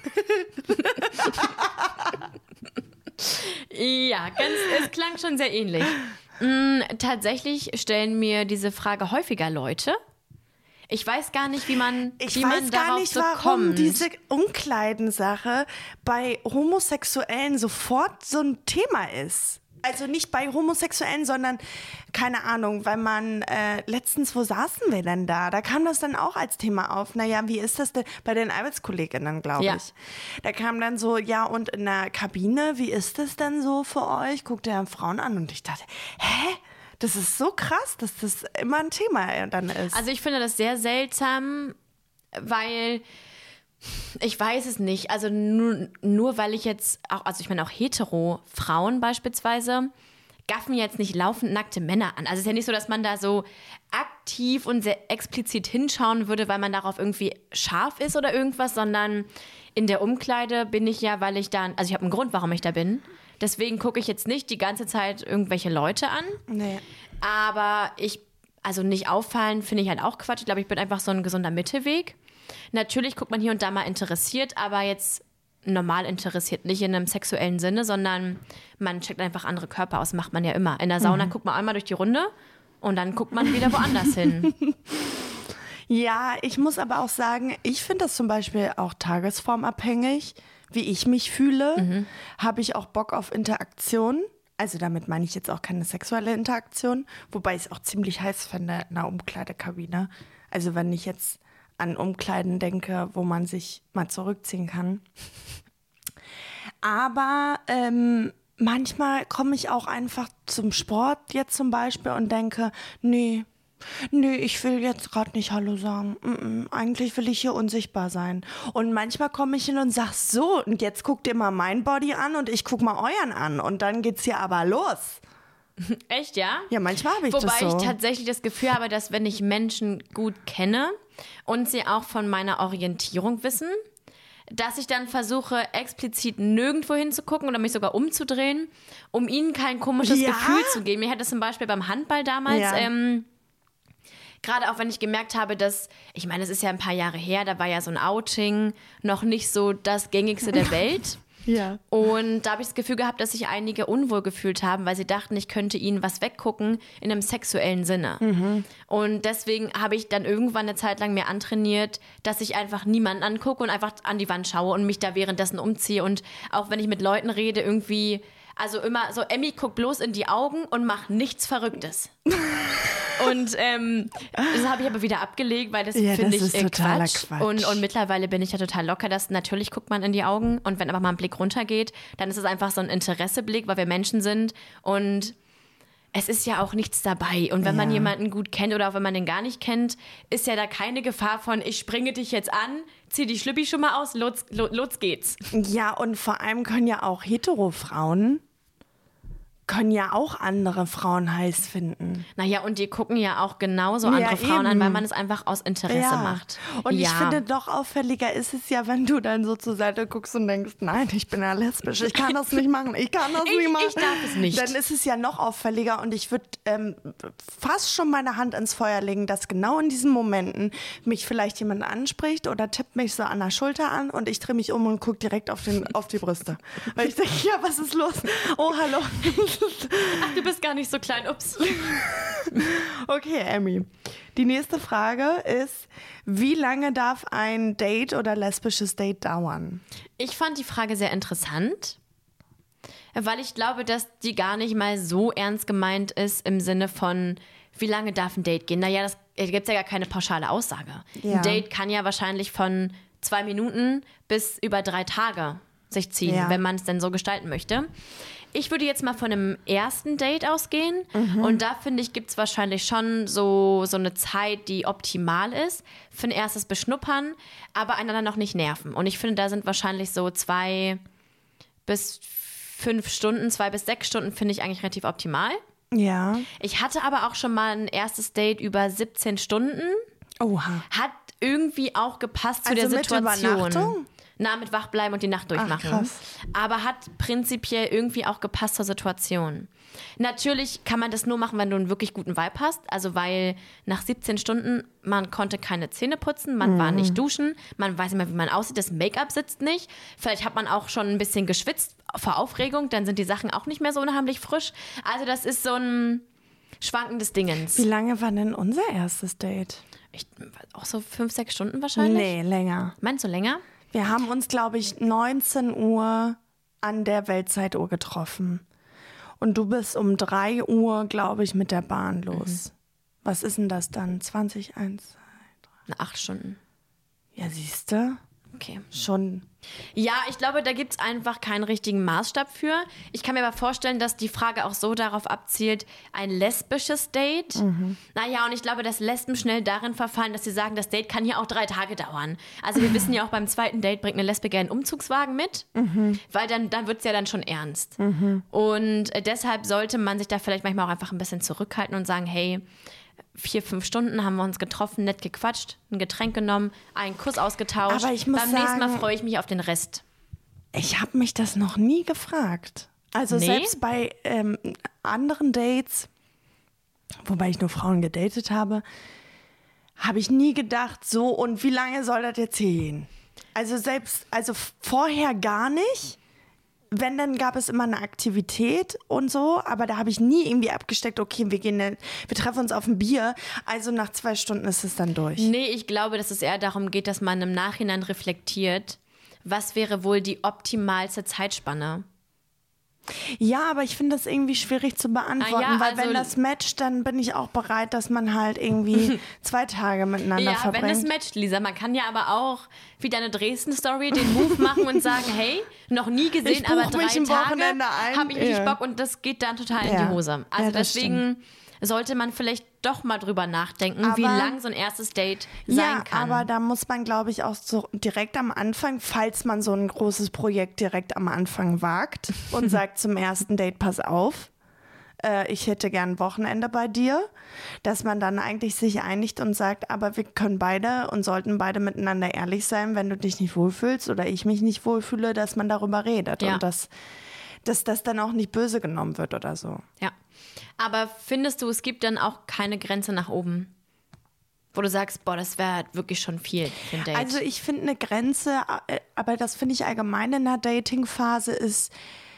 Speaker 1: Ja, ganz, es klang schon sehr ähnlich. Mm, tatsächlich stellen mir diese Frage häufiger Leute. Ich weiß gar nicht, wie man,
Speaker 2: Ich
Speaker 1: wie
Speaker 2: weiß
Speaker 1: man
Speaker 2: gar
Speaker 1: darauf
Speaker 2: nicht,
Speaker 1: so
Speaker 2: warum
Speaker 1: kommt.
Speaker 2: diese Umkleidensache bei Homosexuellen sofort so ein Thema ist. Also nicht bei Homosexuellen, sondern, keine Ahnung, weil man, äh, letztens, wo saßen wir denn da? Da kam das dann auch als Thema auf. Naja, wie ist das denn bei den Arbeitskolleginnen, glaube
Speaker 1: Ja.
Speaker 2: ich. Da kam dann so, ja, und in der Kabine, wie ist das denn so für euch? Guckt ihr Frauen an und ich dachte, hä? Das ist so krass, dass das immer ein Thema dann ist.
Speaker 1: Also ich finde das sehr seltsam, weil ich weiß es nicht. Also nur, nur weil ich jetzt auch, also ich meine auch hetero Frauen beispielsweise, gaffen jetzt nicht laufend nackte Männer an. Also es ist ja nicht so, dass man da so aktiv und sehr explizit hinschauen würde, weil man darauf irgendwie scharf ist oder irgendwas, sondern in der Umkleide bin ich ja, weil ich dann, also ich habe einen Grund, warum ich da bin. Deswegen gucke ich jetzt nicht die ganze Zeit irgendwelche Leute an.
Speaker 2: nee.
Speaker 1: Aber ich, also nicht auffallen, finde ich halt auch Quatsch. Ich glaube, ich bin einfach so ein gesunder Mittelweg. Natürlich guckt man hier und da mal interessiert, aber jetzt normal interessiert. Nicht in einem sexuellen Sinne, sondern man checkt einfach andere Körper aus. Macht man ja immer. In der Sauna mhm. guckt man einmal durch die Runde und dann guckt man wieder woanders hin.
Speaker 2: Ja, ich muss aber auch sagen, ich finde das zum Beispiel auch tagesformabhängig, wie ich mich fühle. Mhm. Habe ich auch Bock auf Interaktion. Also damit meine ich jetzt auch keine sexuelle Interaktion, wobei ich es auch ziemlich heiß finde in einer Umkleidekabine. Also wenn ich jetzt an Umkleiden denke, wo man sich mal zurückziehen kann. Aber ähm, manchmal komme ich auch einfach zum Sport jetzt zum Beispiel und denke, nee, nee, ich will jetzt gerade nicht Hallo sagen. Mm-mm, eigentlich will ich hier unsichtbar sein. Und manchmal komme ich hin und sag so, und jetzt guckt ihr mal mein Body an und ich guck mal euren an. Und dann geht's hier aber los.
Speaker 1: Echt, ja?
Speaker 2: Ja, manchmal habe ich
Speaker 1: Wobei
Speaker 2: das so.
Speaker 1: Wobei ich tatsächlich das Gefühl habe, dass wenn ich Menschen gut kenne und sie auch von meiner Orientierung wissen, dass ich dann versuche, explizit nirgendwo hinzugucken oder mich sogar umzudrehen, um ihnen kein komisches
Speaker 2: Ja?
Speaker 1: Gefühl zu geben. Mir hat das zum Beispiel beim Handball damals...
Speaker 2: Ja.
Speaker 1: Ähm, Gerade auch wenn ich gemerkt habe, dass, ich meine, es ist ja ein paar Jahre her, da war ja so ein Outing noch nicht so das Gängigste der Welt.
Speaker 2: Ja.
Speaker 1: Und da habe ich das Gefühl gehabt, dass sich einige unwohl gefühlt haben, weil sie dachten, ich könnte ihnen was weggucken in einem sexuellen Sinne. Mhm. Und deswegen habe ich dann irgendwann eine Zeit lang mir antrainiert, dass ich einfach niemanden angucke und einfach an die Wand schaue und mich da währenddessen umziehe. Und auch wenn ich mit Leuten rede, irgendwie, also immer so, Emmy, guck bloß in die Augen und mach nichts Verrücktes. Und ähm, das habe ich aber wieder abgelegt, weil das
Speaker 2: Ja,
Speaker 1: finde
Speaker 2: das
Speaker 1: ich
Speaker 2: ist
Speaker 1: äh,
Speaker 2: totaler
Speaker 1: Quatsch.
Speaker 2: Quatsch.
Speaker 1: Und, und mittlerweile bin ich ja total locker, dass natürlich guckt man in die Augen und wenn aber mal ein Blick runtergeht, dann ist es einfach so ein Interesseblick, weil wir Menschen sind und es ist ja auch nichts dabei. Und wenn
Speaker 2: Ja.
Speaker 1: man jemanden gut kennt oder auch wenn man den gar nicht kennt, ist ja da keine Gefahr von, ich springe dich jetzt an, zieh die Schlüppi schon mal aus, los, los, los geht's.
Speaker 2: Ja, und vor allem können ja auch Hetero-Frauen können ja auch andere Frauen heiß finden.
Speaker 1: Naja, und die gucken ja auch genauso
Speaker 2: Ja,
Speaker 1: andere Frauen
Speaker 2: eben.
Speaker 1: an, weil man es einfach aus Interesse
Speaker 2: Ja.
Speaker 1: macht.
Speaker 2: Und
Speaker 1: ja.
Speaker 2: ich finde, noch auffälliger ist es ja, wenn du dann so zur Seite guckst und denkst, nein, ich bin ja lesbisch, ich kann das nicht machen, ich kann das
Speaker 1: Ich-
Speaker 2: nicht machen.
Speaker 1: ich darf es nicht.
Speaker 2: Dann ist es ja noch auffälliger und ich würde ähm, fast schon meine Hand ins Feuer legen, dass genau in diesen Momenten mich vielleicht jemand anspricht oder tippt mich so an der Schulter an und ich drehe mich um und gucke direkt auf, den, auf die Brüste. Weil ich denke, ja, was ist los? Oh, hallo.
Speaker 1: Ach, du bist gar nicht so klein, ups.
Speaker 2: Okay, Emmy. Die nächste Frage ist, wie lange darf ein Date oder lesbisches Date dauern?
Speaker 1: Ich fand die Frage sehr interessant, weil ich glaube, dass die gar nicht mal so ernst gemeint ist im Sinne von, wie lange darf ein Date gehen? Naja, das gibt ja gar keine pauschale Aussage.
Speaker 2: Ja.
Speaker 1: Ein Date kann ja wahrscheinlich von zwei Minuten bis über drei Tage sich ziehen,
Speaker 2: Ja.
Speaker 1: wenn man es denn so gestalten möchte. Ich würde jetzt mal von einem ersten Date ausgehen und da finde ich, gibt es wahrscheinlich schon so, so eine Zeit, die optimal ist für ein erstes Beschnuppern, aber einander noch nicht nerven. Und ich finde, da sind wahrscheinlich so zwei bis fünf Stunden, zwei bis sechs Stunden finde ich eigentlich relativ optimal.
Speaker 2: Ja.
Speaker 1: Ich hatte aber auch schon mal ein erstes Date über siebzehn Stunden.
Speaker 2: Oha.
Speaker 1: Hat irgendwie auch gepasst zu
Speaker 2: Also
Speaker 1: der
Speaker 2: mit
Speaker 1: Situation.
Speaker 2: Übernachtung?
Speaker 1: Na, mit wachbleiben und die Nacht durchmachen.
Speaker 2: Ach, krass.
Speaker 1: Aber hat prinzipiell irgendwie auch gepasst zur Situation. Natürlich kann man das nur machen, wenn du einen wirklich guten Vibe hast. Also weil nach siebzehn Stunden, man konnte keine Zähne putzen, man
Speaker 2: Mhm.
Speaker 1: war nicht duschen, man weiß nicht mehr, wie man aussieht, das Make-up sitzt nicht. Vielleicht hat man auch schon ein bisschen geschwitzt vor Aufregung, dann sind die Sachen auch nicht mehr so unheimlich frisch. Also das ist so ein schwankendes Dingens.
Speaker 2: Wie lange war denn unser erstes Date?
Speaker 1: Ich, auch so fünf, sechs Stunden wahrscheinlich?
Speaker 2: Nee, länger.
Speaker 1: Meinst du länger?
Speaker 2: Wir haben uns, glaube ich, neunzehn Uhr an der Weltzeituhr getroffen. Und du bist um drei Uhr, glaube ich, mit der Bahn los.
Speaker 1: Mhm.
Speaker 2: Was ist denn das dann? zwanzig, eins?
Speaker 1: Na, acht Stunden.
Speaker 2: Ja, siehst du?
Speaker 1: Okay.
Speaker 2: Schon.
Speaker 1: Ja, ich glaube, da gibt es einfach keinen richtigen Maßstab für. Ich kann mir aber vorstellen, dass die Frage auch so darauf abzielt, ein lesbisches Date. Mhm. Naja, und ich glaube, dass Lesben schnell darin verfallen, dass sie sagen, das Date kann hier auch drei Tage dauern. Also wir wissen ja auch, beim zweiten Date bringt eine Lesbe gerne einen Umzugswagen mit, mhm. weil dann, dann wird es ja dann schon ernst. Mhm. Und äh, deshalb sollte man sich da vielleicht manchmal auch einfach ein bisschen zurückhalten und sagen, hey, vier, fünf Stunden haben wir uns getroffen, nett gequatscht, ein Getränk genommen, einen Kuss ausgetauscht.
Speaker 2: Aber ich muss
Speaker 1: Beim nächsten Mal
Speaker 2: sagen-
Speaker 1: freue ich mich auf den Rest.
Speaker 2: Ich habe mich das noch nie gefragt. Also
Speaker 1: Nee?
Speaker 2: selbst bei ähm, anderen Dates, wobei ich nur Frauen gedatet habe, habe ich nie gedacht, so und wie lange soll das jetzt hier gehen? Also selbst, also vorher gar nicht. Wenn, dann gab es immer eine Aktivität und so, aber da habe ich nie irgendwie abgesteckt, okay, wir gehen, wir treffen uns auf ein Bier, also nach zwei Stunden ist es dann durch.
Speaker 1: Nee, ich glaube, dass es eher darum geht, dass man im Nachhinein reflektiert, was wäre wohl die optimalste Zeitspanne.
Speaker 2: Ja, aber ich finde das irgendwie schwierig zu beantworten,
Speaker 1: Ah, ja,
Speaker 2: weil
Speaker 1: also
Speaker 2: wenn das matcht, dann bin ich auch bereit, dass man halt irgendwie zwei Tage miteinander
Speaker 1: Ja,
Speaker 2: verbringt.
Speaker 1: wenn es matcht, Lisa. Man kann ja aber auch wie deine Dresden-Story den Move machen und sagen, hey, noch nie gesehen,
Speaker 2: Ich buch
Speaker 1: aber drei
Speaker 2: mich ein
Speaker 1: Tage
Speaker 2: Wochenende ein.
Speaker 1: habe ich richtig
Speaker 2: Ja.
Speaker 1: Bock und das geht dann total in
Speaker 2: Ja.
Speaker 1: die Hose. Also
Speaker 2: Ja, das
Speaker 1: deswegen sollte man vielleicht doch mal drüber nachdenken,
Speaker 2: Aber-
Speaker 1: wie lang so ein erstes Date sein
Speaker 2: Ja,
Speaker 1: kann.
Speaker 2: aber da muss man, glaube ich, auch so direkt am Anfang, falls man so ein großes Projekt direkt am Anfang wagt und sagt zum ersten Date, pass auf, äh, ich hätte gern ein Wochenende bei dir, dass man dann eigentlich sich einigt und sagt, aber wir können beide und sollten beide miteinander ehrlich sein, wenn du dich nicht wohlfühlst oder ich mich nicht wohlfühle, dass man darüber redet
Speaker 1: Ja.
Speaker 2: und dass, dass das dann auch nicht böse genommen wird oder so.
Speaker 1: Ja. Aber findest du, es gibt dann auch keine Grenze nach oben? Wo du sagst, boah, das wäre wirklich schon viel für ein Date.
Speaker 2: Also ich finde eine Grenze, äh, aber das finde ich allgemein in der Dating-Phase ist,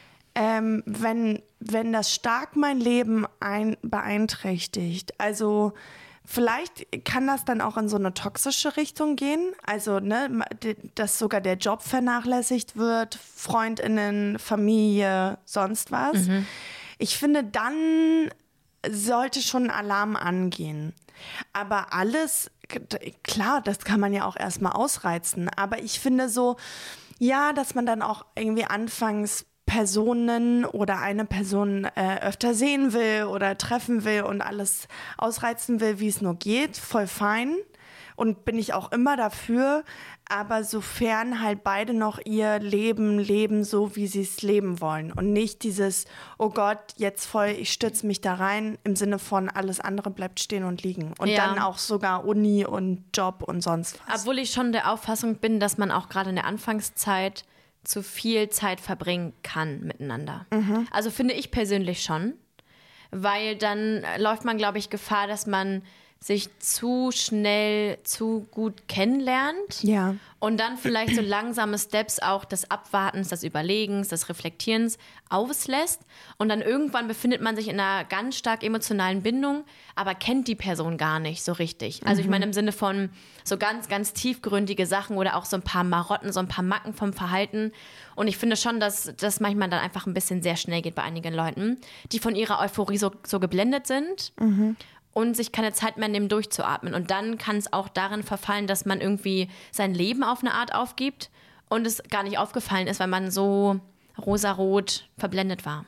Speaker 2: ähm, wenn, wenn das stark mein Leben ein, beeinträchtigt. Also vielleicht kann das dann auch in so eine toxische Richtung gehen. Also, ne, dass sogar der Job vernachlässigt wird, FreundInnen, Familie, sonst was.
Speaker 1: Mhm.
Speaker 2: Ich finde, dann sollte schon Alarm angehen. Aber alles, klar, das kann man ja auch erstmal ausreizen. Aber ich finde so, ja, dass man dann auch irgendwie anfangs Personen oder eine Person äh, öfter sehen will oder treffen will und alles ausreizen will, wie es nur geht, voll fein. Und bin ich auch immer dafür, aber sofern halt beide noch ihr Leben leben, so wie sie es leben wollen. Und nicht dieses, oh Gott, jetzt voll, ich stürze mich da rein, im Sinne von alles andere bleibt stehen und liegen. Und
Speaker 1: Ja.
Speaker 2: dann auch sogar Uni und Job und sonst was.
Speaker 1: Obwohl ich schon der Auffassung bin, dass man auch gerade in der Anfangszeit zu viel Zeit verbringen kann miteinander.
Speaker 2: Mhm.
Speaker 1: Also finde ich persönlich schon, weil dann läuft man, glaube ich, Gefahr, dass man sich zu schnell, zu gut kennenlernt.
Speaker 2: Ja.
Speaker 1: Und dann vielleicht so langsame Steps auch des Abwartens, des Überlegens, des Reflektierens auslässt. Und dann irgendwann befindet man sich in einer ganz stark emotionalen Bindung, aber kennt die Person gar nicht so richtig. Also ich meine im Sinne von so ganz, ganz tiefgründige Sachen oder auch so ein paar Marotten, so ein paar Macken vom Verhalten. Und ich finde schon, dass das manchmal dann einfach ein bisschen sehr schnell geht bei einigen Leuten, die von ihrer Euphorie so, so geblendet sind. Und sich keine Zeit mehr nehmen, durchzuatmen. Und dann kann es auch darin verfallen, dass man irgendwie sein Leben auf eine Art aufgibt und es gar nicht aufgefallen ist, weil man so rosarot verblendet war.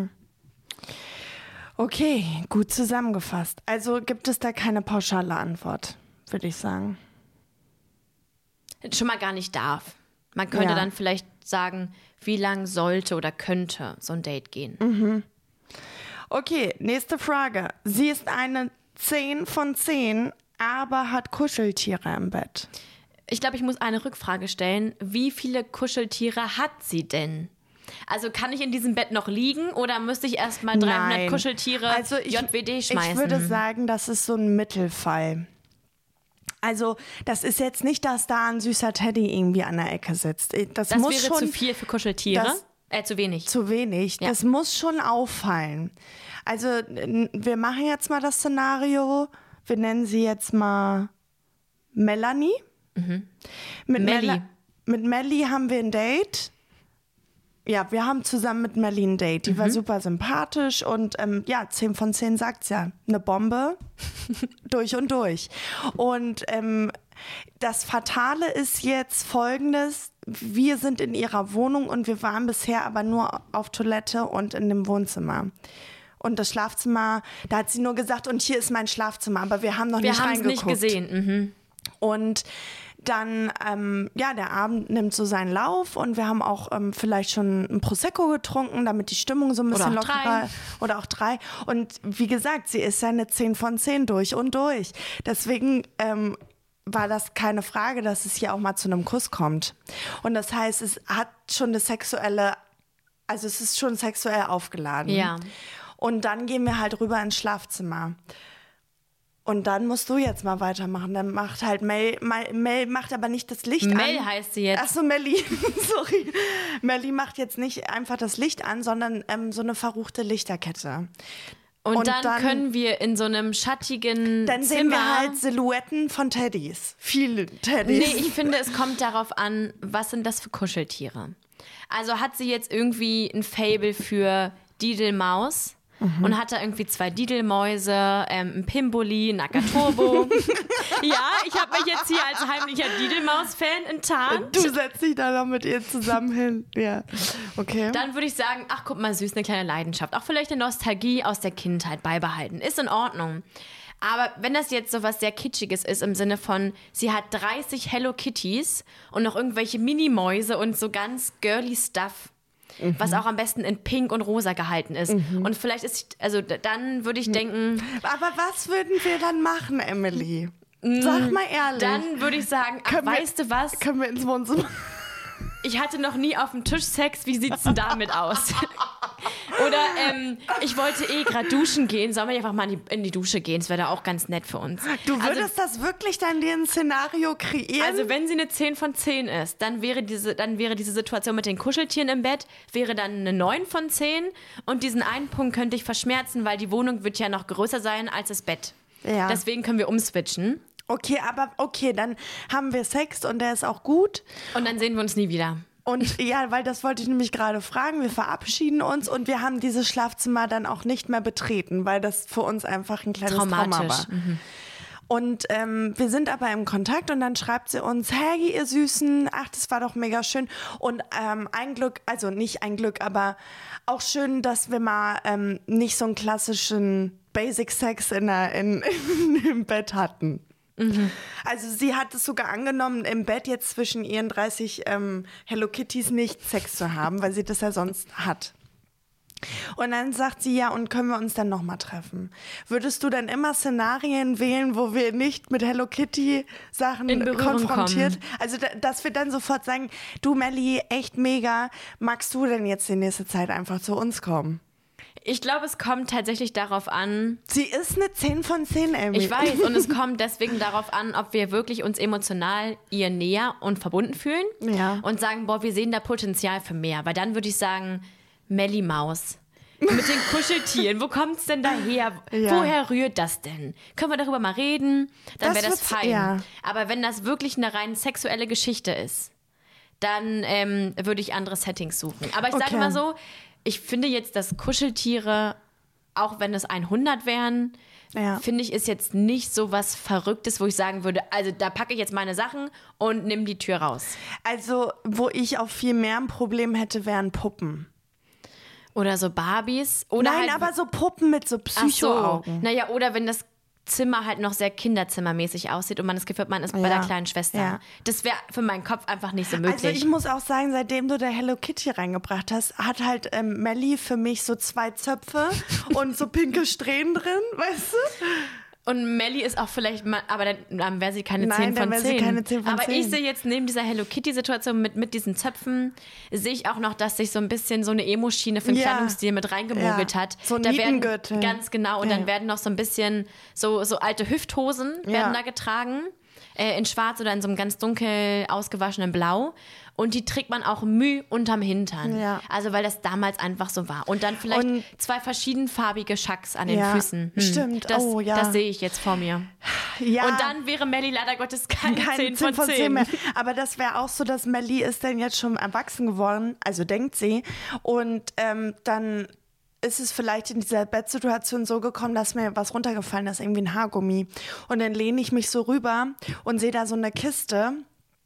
Speaker 2: Okay, gut zusammengefasst. Also gibt es da keine pauschale Antwort, würde ich sagen.
Speaker 1: Schon mal gar nicht darf. Man könnte
Speaker 2: Ja.
Speaker 1: dann vielleicht sagen, wie lang sollte oder könnte so ein Date gehen.
Speaker 2: Okay, nächste Frage. Sie ist eine zehn von zehn, aber hat Kuscheltiere im Bett.
Speaker 1: Ich glaube, ich muss eine Rückfrage stellen. Wie viele Kuscheltiere hat sie denn? Also kann ich in diesem Bett noch liegen oder müsste ich erst mal dreihundert
Speaker 2: Nein.
Speaker 1: Kuscheltiere
Speaker 2: Also ich,
Speaker 1: J W D schmeißen?
Speaker 2: Ich würde sagen, das ist so ein Mittelfall. Also das ist jetzt nicht, dass da ein süßer Teddy irgendwie an der Ecke sitzt. Das,
Speaker 1: das
Speaker 2: muss
Speaker 1: wäre
Speaker 2: schon
Speaker 1: zu viel für Kuscheltiere?
Speaker 2: das-
Speaker 1: Äh, zu wenig.
Speaker 2: zu wenig.
Speaker 1: Ja.
Speaker 2: Das muss schon auffallen. Also n- wir machen jetzt mal das Szenario. Wir nennen sie jetzt mal Melanie. Mit
Speaker 1: Melli.
Speaker 2: Mela- Mit Melli haben wir ein Date. Ja, wir haben zusammen mit Melli ein Date. Die war super sympathisch und ähm, ja, zehn von zehn sagt's ja. Eine Bombe. durch und durch. Und ähm, das Fatale ist jetzt Folgendes. Wir sind in ihrer Wohnung und wir waren bisher aber nur auf Toilette und in dem Wohnzimmer. Und das Schlafzimmer, da hat sie nur gesagt, und hier ist mein Schlafzimmer, aber wir haben noch
Speaker 1: Wir
Speaker 2: nicht
Speaker 1: haben es
Speaker 2: reingeguckt.
Speaker 1: nicht gesehen. Mhm.
Speaker 2: Und dann, ähm, ja, der Abend nimmt so seinen Lauf und wir haben auch ähm, vielleicht schon ein Prosecco getrunken, damit die Stimmung so ein bisschen
Speaker 1: Oder auch
Speaker 2: lockerer.
Speaker 1: drei.
Speaker 2: Oder auch drei. Und wie gesagt, sie ist ja eine zehn von zehn durch und durch. Deswegen ähm, war das keine Frage, dass es hier auch mal zu einem Kuss kommt. Und das heißt, es hat schon eine sexuelle, also es ist schon sexuell aufgeladen.
Speaker 1: Ja.
Speaker 2: Und dann gehen wir halt rüber ins Schlafzimmer. Und dann musst du jetzt mal weitermachen. Dann macht halt Mel, Mel, Mel macht aber nicht das Licht
Speaker 1: Mel
Speaker 2: an.
Speaker 1: Mel heißt sie jetzt.
Speaker 2: Ach so, Melli, sorry. Melli macht jetzt nicht einfach das Licht an, sondern ähm, so eine verruchte Lichterkette.
Speaker 1: Und,
Speaker 2: Und
Speaker 1: dann,
Speaker 2: dann
Speaker 1: können wir in so einem schattigen
Speaker 2: Dann
Speaker 1: Zimmer...
Speaker 2: sehen wir halt Silhouetten von Teddys. Viele Teddys.
Speaker 1: Nee, ich finde, es kommt darauf an, was sind das für Kuscheltiere. Also hat sie jetzt irgendwie ein Faible für Didelmaus mhm. und hat da irgendwie zwei Didelmäuse, ähm, ein Pimboli, ein Ackerturbo. Ja, ich habe mich jetzt hier als heimlicher Didelmaus-Fan enttarnt.
Speaker 2: Du setzt dich da noch mit ihr zusammen hin. Ja, okay.
Speaker 1: Dann würde ich sagen, ach guck mal, süß, eine kleine Leidenschaft. Auch vielleicht eine Nostalgie aus der Kindheit beibehalten. Ist in Ordnung. Aber wenn das jetzt so was sehr Kitschiges ist, im Sinne von, sie hat dreißig Hello Kitties und noch irgendwelche Minimäuse und so ganz girly Stuff, mhm. was auch am besten in Pink und Rosa gehalten ist. Mhm. Und vielleicht ist, also dann würde ich denken...
Speaker 2: Aber was würden wir dann machen, Emily? Sag mal ehrlich.
Speaker 1: Dann würde ich sagen, ach,
Speaker 2: können
Speaker 1: weißt
Speaker 2: wir,
Speaker 1: du was?
Speaker 2: Können wir ins Wohnzimmer...
Speaker 1: Ich hatte noch nie auf dem Tisch Sex, wie sieht's denn damit aus? Oder ähm, ich wollte eh gerade duschen gehen, sollen wir einfach mal in die, in die Dusche gehen? Das wäre da auch ganz nett für uns.
Speaker 2: Du würdest also, das wirklich dann dir ein Szenario kreieren?
Speaker 1: Also wenn sie eine zehn von zehn ist, dann wäre diese, dann wäre diese Situation mit den Kuscheltieren im Bett, wäre dann eine neun von zehn und diesen einen Punkt könnte ich verschmerzen, weil die Wohnung wird ja noch größer sein als das Bett. Ja. Deswegen können wir umswitchen.
Speaker 2: Okay, aber okay, dann haben wir Sex und der ist auch gut.
Speaker 1: Und dann sehen wir uns nie wieder.
Speaker 2: Und ja, weil das wollte ich nämlich gerade fragen. Wir verabschieden uns und wir haben dieses Schlafzimmer dann auch nicht mehr betreten, weil das für uns einfach ein kleines Trauma war. Mhm. Und ähm, wir sind aber im Kontakt und dann schreibt sie uns, hey, ihr Süßen, ach, das war doch mega schön. Und ähm, ein Glück, also nicht ein Glück, aber auch schön, dass wir mal ähm, nicht so einen klassischen Basic Sex in der, in, in, im Bett hatten. Mhm. Also sie hat es sogar angenommen, im Bett jetzt zwischen ihren dreißig ähm, Hello Kitties nicht Sex zu haben, weil sie das ja sonst hat. Und dann sagt sie, ja, und können wir uns dann nochmal treffen? Würdest du dann immer Szenarien wählen, wo wir nicht mit Hello Kitty Sachen konfrontiert? Kommen. Also, dass wir dann sofort sagen, du Melli, echt mega, magst du denn jetzt die nächste Zeit einfach zu uns kommen?
Speaker 1: Ich glaube, es kommt tatsächlich darauf an...
Speaker 2: Sie ist eine zehn von zehn, Amy.
Speaker 1: Ich weiß, und es kommt deswegen darauf an, ob wir wirklich uns emotional ihr näher und verbunden fühlen
Speaker 2: ja.
Speaker 1: und sagen, boah, wir sehen da Potenzial für mehr. Weil dann würde ich sagen, Melli Maus. Mit den Kuscheltieren, wo kommt es denn daher? Ja. Woher rührt das denn? Können wir darüber mal reden? Dann wäre das fein. Ja. Aber wenn das wirklich eine rein sexuelle Geschichte ist, dann ähm, würde ich andere Settings suchen. Aber ich okay. sage mal so, ich finde jetzt, dass Kuscheltiere, auch wenn es hundert wären, ja. finde ich, ist jetzt nicht so was Verrücktes, wo ich sagen würde, also da packe ich jetzt meine Sachen und nehme die Tür raus.
Speaker 2: Also, wo ich auch viel mehr ein Problem hätte, wären Puppen.
Speaker 1: Oder so Barbies. Oder
Speaker 2: Nein,
Speaker 1: halt,
Speaker 2: aber so Puppen mit so Psycho-Augen.
Speaker 1: So. Naja, oder wenn das Zimmer halt noch sehr kinderzimmermäßig aussieht und man das Gefühl hat, man ist bei
Speaker 2: ja.
Speaker 1: der kleinen Schwester. Ja. Das wäre für meinen Kopf einfach nicht so möglich.
Speaker 2: Also ich muss auch sagen, seitdem du da Hello Kitty reingebracht hast, hat halt ähm, Melli für mich so zwei Zöpfe und so pinke Strähnen drin, weißt du?
Speaker 1: Und Melli ist auch vielleicht mal, aber dann, dann wäre sie keine
Speaker 2: Nein,
Speaker 1: zehn von
Speaker 2: dann
Speaker 1: zehn.
Speaker 2: Sie keine zehn von
Speaker 1: aber
Speaker 2: zehn.
Speaker 1: ich sehe jetzt neben dieser Hello Kitty-Situation mit, mit diesen Zöpfen, sehe ich auch noch, dass sich so ein bisschen so eine Emo-Schiene für den
Speaker 2: ja.
Speaker 1: Kleidungsstil mit reingemogelt
Speaker 2: ja.
Speaker 1: hat.
Speaker 2: So ein
Speaker 1: da werden,
Speaker 2: Nietengürtel.
Speaker 1: Ganz genau. Und
Speaker 2: ja.
Speaker 1: dann werden noch so ein bisschen so, so alte Hüfthosen
Speaker 2: ja.
Speaker 1: werden da getragen. Äh, in schwarz oder in so einem ganz dunkel ausgewaschenen Blau. Und die trägt man auch Mühe unterm Hintern.
Speaker 2: Ja.
Speaker 1: Also weil das damals einfach so war. Und dann vielleicht
Speaker 2: und
Speaker 1: zwei verschiedenfarbige Schacks an den
Speaker 2: ja,
Speaker 1: Füßen. Hm.
Speaker 2: Stimmt,
Speaker 1: das,
Speaker 2: oh ja.
Speaker 1: Das sehe ich jetzt vor mir.
Speaker 2: Ja.
Speaker 1: Und dann wäre Melli leider Gottes keine,
Speaker 2: keine
Speaker 1: zehn von zehn
Speaker 2: mehr. Aber das wäre auch so, dass Melli ist dann jetzt schon erwachsen geworden, also denkt sie. Und ähm, dann ist es vielleicht in dieser Bettsituation so gekommen, dass mir was runtergefallen ist, irgendwie ein Haargummi. Und dann lehne ich mich so rüber und sehe da so eine Kiste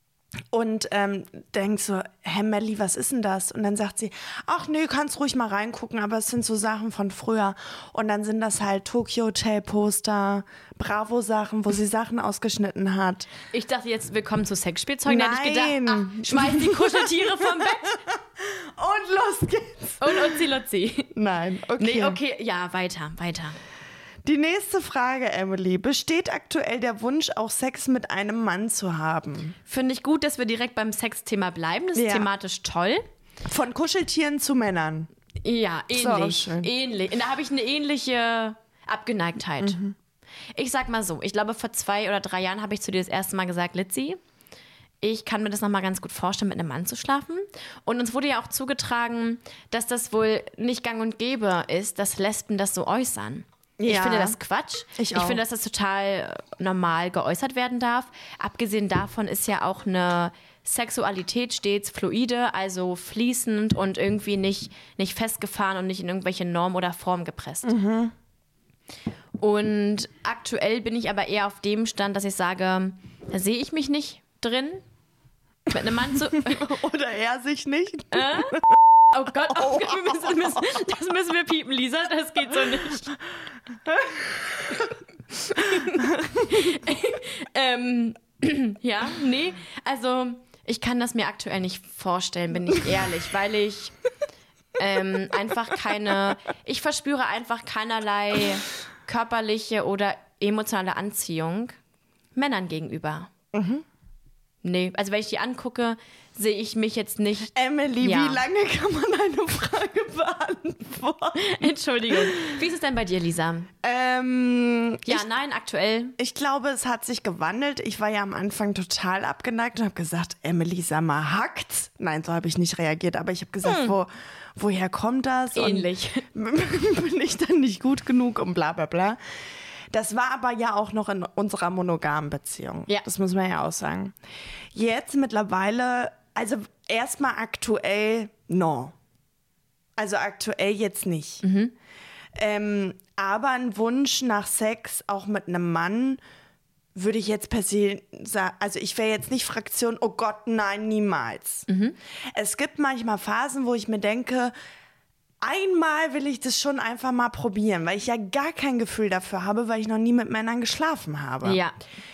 Speaker 2: und ähm, denk so, hä Melli, was ist denn das? Und dann sagt sie, ach nee, kannst ruhig mal reingucken, aber es sind so Sachen von früher. Und dann sind das halt Tokyo Hotel Poster, Bravo Sachen, wo sie Sachen ausgeschnitten hat.
Speaker 1: Ich dachte jetzt, willkommen zu Sexspielzeugen.
Speaker 2: Nein.
Speaker 1: Da hätte ich gedacht, ach, schmeiß die Kuscheltiere vom Bett.
Speaker 2: Und los geht's.
Speaker 1: Und Uzi Luzi.
Speaker 2: Nein, okay.
Speaker 1: Nee, okay, ja, weiter, weiter.
Speaker 2: Die nächste Frage, Emily. Besteht aktuell der Wunsch, auch Sex mit einem Mann zu haben?
Speaker 1: Finde ich gut, dass wir direkt beim Sexthema bleiben. Das ist ja. thematisch toll.
Speaker 2: Von Kuscheltieren zu Männern.
Speaker 1: Ja, ähnlich. ähnlich. Und da habe ich eine ähnliche Abgeneigtheit. Mhm. Ich sag mal so, ich glaube, vor zwei oder drei Jahren habe ich zu dir das erste Mal gesagt, Litzi, ich kann mir das nochmal ganz gut vorstellen, mit einem Mann zu schlafen. Und uns wurde ja auch zugetragen, dass das wohl nicht gang und gäbe ist, dass Lesben das so äußern. Ich
Speaker 2: Ja.
Speaker 1: finde das Quatsch.
Speaker 2: Ich
Speaker 1: Ich
Speaker 2: auch.
Speaker 1: finde, dass das total normal geäußert werden darf. Abgesehen davon ist ja auch eine Sexualität stets fluide, also fließend und irgendwie nicht, nicht festgefahren und nicht in irgendwelche Normen oder Formen gepresst.
Speaker 2: Mhm.
Speaker 1: Und aktuell bin ich aber eher auf dem Stand, dass ich sage, da sehe ich mich nicht drin, mit einem Mann zu...
Speaker 2: Oder er sich nicht.
Speaker 1: Oh Gott, oh, wir müssen, müssen, das müssen wir piepen, Lisa, das geht so nicht. ähm, ja, nee, also ich kann das mir aktuell nicht vorstellen, bin ich ehrlich, weil ich ähm, einfach keine, ich verspüre einfach keinerlei körperliche oder emotionale Anziehung Männern gegenüber. Mhm. Nee, also wenn ich die angucke, sehe ich mich jetzt nicht.
Speaker 2: Emily,
Speaker 1: Ja.
Speaker 2: wie lange kann man eine Frage beantworten?
Speaker 1: Entschuldigung. Wie ist es denn bei dir, Lisa?
Speaker 2: Ähm,
Speaker 1: Ja,
Speaker 2: ich,
Speaker 1: nein, aktuell.
Speaker 2: ich glaube, es hat sich gewandelt. Ich war ja am Anfang total abgeneigt und habe gesagt, Emily, sag mal, hackt's? Nein, so habe ich nicht reagiert, aber ich habe gesagt, wo, woher kommt das?
Speaker 1: Ähnlich.
Speaker 2: Und bin ich dann nicht gut genug und bla bla bla. Das war aber ja auch noch in unserer monogamen Beziehung.
Speaker 1: Ja.
Speaker 2: Das muss man ja auch sagen. Jetzt mittlerweile, also erstmal aktuell, no. Also aktuell jetzt nicht. Ähm, aber ein Wunsch nach Sex, auch mit einem Mann, würde ich jetzt per se sagen, also ich wäre jetzt nicht Fraktion, oh Gott, nein, niemals. Es gibt manchmal Phasen, wo ich mir denke, einmal will ich das schon einfach mal probieren, weil ich ja gar kein Gefühl dafür habe, weil ich noch nie mit Männern geschlafen habe.
Speaker 1: Ja.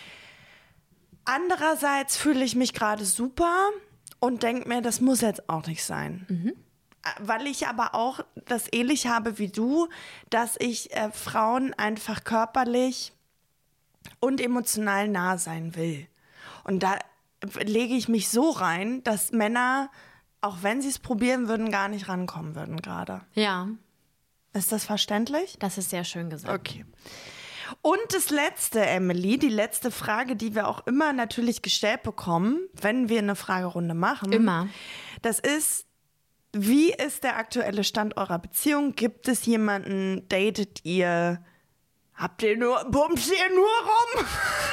Speaker 2: Andererseits fühle ich mich gerade super und denke mir, das muss jetzt auch nicht sein. Weil ich aber auch das ähnlich habe wie du, dass ich äh, Frauen einfach körperlich und emotional nah sein will. Und da lege ich mich so rein, dass Männer, auch wenn sie es probieren würden, gar nicht rankommen würden gerade.
Speaker 1: Ja,
Speaker 2: Ist das verständlich?
Speaker 1: das ist sehr schön gesagt.
Speaker 2: Okay. Und das letzte, Emily, die letzte Frage, die wir auch immer natürlich gestellt bekommen, wenn wir eine Fragerunde machen.
Speaker 1: Immer.
Speaker 2: Das ist, wie ist der aktuelle Stand eurer Beziehung? Gibt es jemanden, datet ihr? Habt ihr nur, bumst ihr nur rum?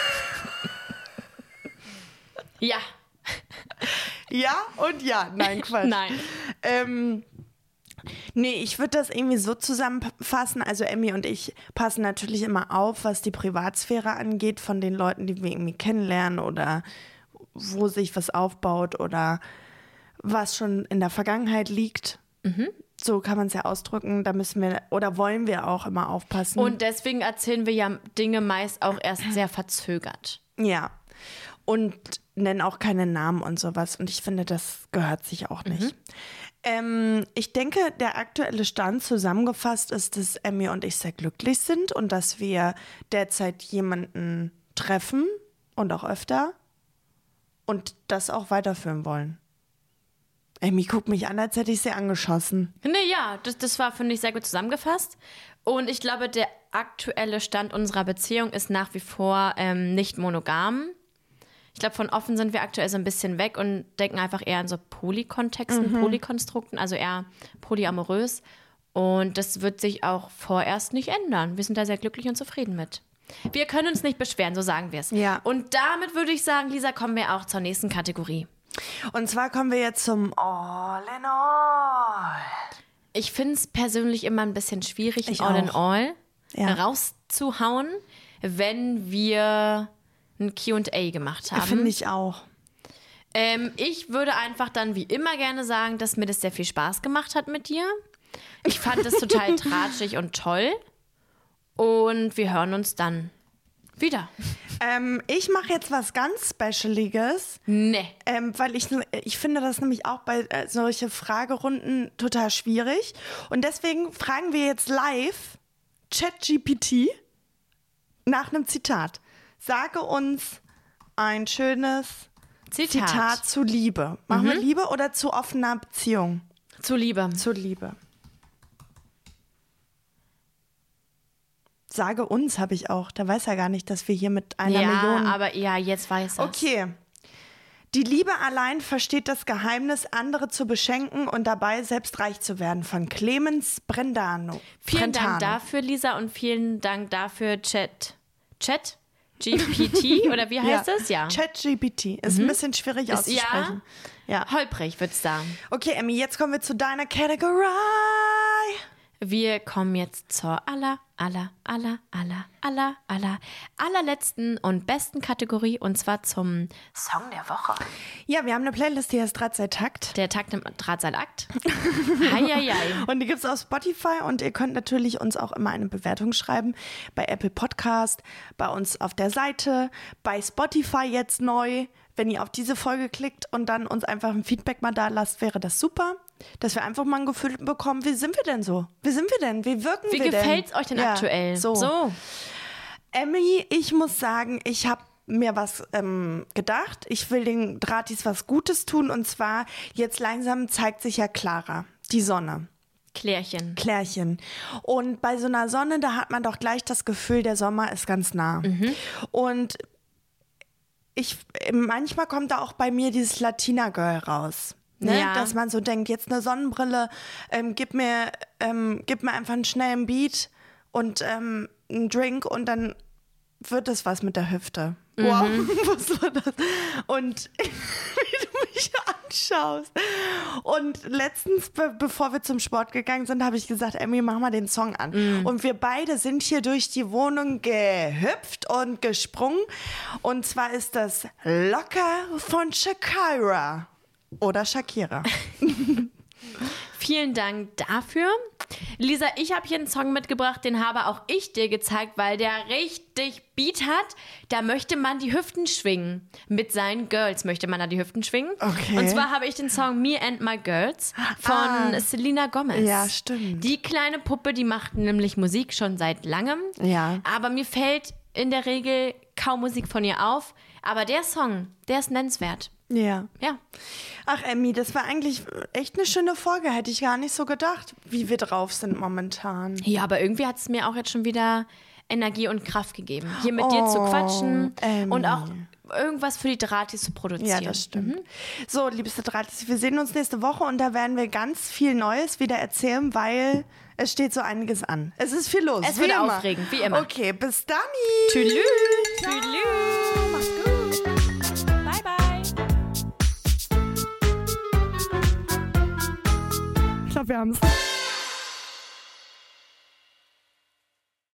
Speaker 1: Ja.
Speaker 2: Ja und ja. Nein, Quatsch.
Speaker 1: Nein.
Speaker 2: Ähm, nee, ich würde das irgendwie so zusammenfassen. Also Emmy und ich passen natürlich immer auf, was die Privatsphäre angeht von den Leuten, die wir irgendwie kennenlernen oder wo sich was aufbaut oder was schon in der Vergangenheit liegt.
Speaker 1: Mhm.
Speaker 2: So kann man es ja ausdrücken. Da müssen wir oder wollen wir auch immer aufpassen.
Speaker 1: Und deswegen erzählen wir ja Dinge meist auch erst sehr verzögert.
Speaker 2: Ja. Und nennen auch keine Namen und sowas. Und ich finde, das gehört sich auch nicht. Ähm, ich denke, der aktuelle Stand zusammengefasst ist, dass Emmy und ich sehr glücklich sind und dass wir derzeit jemanden treffen und auch öfter und das auch weiterführen wollen. Emmy guckt mich an, als hätte ich sie angeschossen.
Speaker 1: Nee, ja, das, das war, finde ich, sehr gut zusammengefasst. Und ich glaube, der aktuelle Stand unserer Beziehung ist nach wie vor ähm, nicht monogam. Ich glaube, von offen sind wir aktuell so ein bisschen weg und denken einfach eher an so Polykontexten, Polykonstrukten, also eher polyamorös. Und das wird sich auch vorerst nicht ändern. Wir sind da sehr glücklich und zufrieden mit. Wir können uns nicht beschweren, so sagen wir es.
Speaker 2: Ja.
Speaker 1: Und damit würde ich sagen, Lisa, kommen wir auch zur nächsten Kategorie.
Speaker 2: Und zwar kommen wir jetzt zum All in All.
Speaker 1: Ich finde es persönlich immer ein bisschen schwierig,
Speaker 2: Ich
Speaker 1: All in
Speaker 2: auch.
Speaker 1: All
Speaker 2: Ja.
Speaker 1: rauszuhauen, wenn wir ein Q und A gemacht haben.
Speaker 2: Finde ich auch.
Speaker 1: Ähm, ich würde einfach dann wie immer gerne sagen, dass mir das sehr viel Spaß gemacht hat mit dir. Ich fand es total tratschig und toll. Und wir hören uns dann wieder.
Speaker 2: Ähm, ich mache jetzt was ganz Specialiges.
Speaker 1: Ne.
Speaker 2: Ähm, weil ich, ich finde das nämlich auch bei äh, solche Fragerunden total schwierig. Und deswegen fragen wir jetzt live ChatGPT nach einem Zitat. Sage uns ein schönes
Speaker 1: Zitat.
Speaker 2: Zitat zu Liebe. Machen wir Liebe oder zu offener Beziehung?
Speaker 1: Zuliebe.
Speaker 2: Zu Liebe. Sage uns habe ich auch. Da weiß er gar nicht, dass wir hier mit einer
Speaker 1: ja,
Speaker 2: Million...
Speaker 1: aber ja, jetzt weiß er.
Speaker 2: Okay. Die Liebe allein versteht das Geheimnis, andere zu beschenken und dabei selbst reich zu werden. Von Clemens Brendano.
Speaker 1: Vielen
Speaker 2: Brentano.
Speaker 1: Dank dafür, Lisa, und vielen Dank dafür, Chat. Chat? G P T? Oder wie heißt
Speaker 2: ja.
Speaker 1: es? Ja.
Speaker 2: ChatGPT. Ist mhm. ein bisschen schwierig
Speaker 1: Ist,
Speaker 2: auszusprechen.
Speaker 1: Ja, ja. Holprig, würde ich sagen.
Speaker 2: Okay, Emmy, jetzt kommen wir zu deiner Kategorie.
Speaker 1: Wir kommen jetzt zur aller, aller, aller, aller, aller, aller, allerletzten und besten Kategorie, und zwar zum Song der Woche.
Speaker 2: Ja, wir haben eine Playlist, die heißt Drahtseilakt.
Speaker 1: Der Takt im Drahtseilakt. Heieiei.
Speaker 2: Und die gibt es auf Spotify und ihr könnt natürlich uns auch immer eine Bewertung schreiben bei Apple Podcast, bei uns auf der Seite, bei Spotify jetzt neu. Wenn ihr auf diese Folge klickt und dann uns einfach ein Feedback mal da lasst, wäre das super, dass wir einfach mal ein Gefühl bekommen, wie sind wir denn so? Wie sind wir denn? Wie wirken
Speaker 1: wie
Speaker 2: wir denn?
Speaker 1: Wie gefällt es euch denn
Speaker 2: ja,
Speaker 1: aktuell?
Speaker 2: So.
Speaker 1: so.
Speaker 2: Emmy, ich muss sagen, ich habe mir was ähm, gedacht. Ich will den Drahtis was Gutes tun und zwar jetzt langsam zeigt sich ja klarer, die Sonne.
Speaker 1: Klärchen.
Speaker 2: Klärchen. Und bei so einer Sonne, da hat man doch gleich das Gefühl, der Sommer ist ganz nah. Mhm. Und ich, manchmal kommt da auch bei mir dieses Latina-Girl raus. Ne?
Speaker 1: Ja.
Speaker 2: Dass man so denkt, jetzt eine Sonnenbrille, ähm, gib mir, ähm, gib mir einfach einen schnellen Beat und ähm, einen Drink und dann wird es was mit der Hüfte. Mhm. Wow, was war das? Und wie du mich anschaust. Und letztens, be- bevor wir zum Sport gegangen sind, habe ich gesagt, Emmy, mach mal den Song an. Mhm. Und wir beide sind hier durch die Wohnung gehüpft und gesprungen. Und zwar ist das Locker von Shakira. Oder Shakira.
Speaker 1: Vielen Dank dafür. Lisa, ich habe hier einen Song mitgebracht, den habe auch ich dir gezeigt, weil der richtig Beat hat. Da möchte man die Hüften schwingen. Mit seinen Girls möchte man da die Hüften schwingen.
Speaker 2: Okay.
Speaker 1: Und zwar habe ich den Song Me and My Girls von
Speaker 2: Ah.
Speaker 1: Selena Gomez.
Speaker 2: Ja, stimmt.
Speaker 1: Die kleine Puppe, die macht nämlich Musik schon seit langem.
Speaker 2: Ja.
Speaker 1: Aber mir fällt in der Regel kaum Musik von ihr auf. Aber der Song, der ist nennenswert.
Speaker 2: Ja.
Speaker 1: Ja.
Speaker 2: Ach, Emmy, das war eigentlich echt eine schöne Folge. Hätte ich gar nicht so gedacht, wie wir drauf sind momentan.
Speaker 1: Ja, aber irgendwie hat es mir auch jetzt schon wieder Energie und Kraft gegeben, hier mit dir zu quatschen
Speaker 2: Emmy.
Speaker 1: und auch irgendwas für die Drahtis zu produzieren.
Speaker 2: Ja, das stimmt. Mhm. So, liebste Drahtis, wir sehen uns nächste Woche und da werden wir ganz viel Neues wieder erzählen, weil es steht so einiges an. Es ist viel los.
Speaker 1: Es
Speaker 2: wie
Speaker 1: wird
Speaker 2: immer.
Speaker 1: aufregend, wie immer.
Speaker 2: Okay, bis dann.
Speaker 1: Tschüss. Tschüss.
Speaker 2: Mach's gut.
Speaker 1: Bye, bye.
Speaker 2: Ich glaube, wir haben es.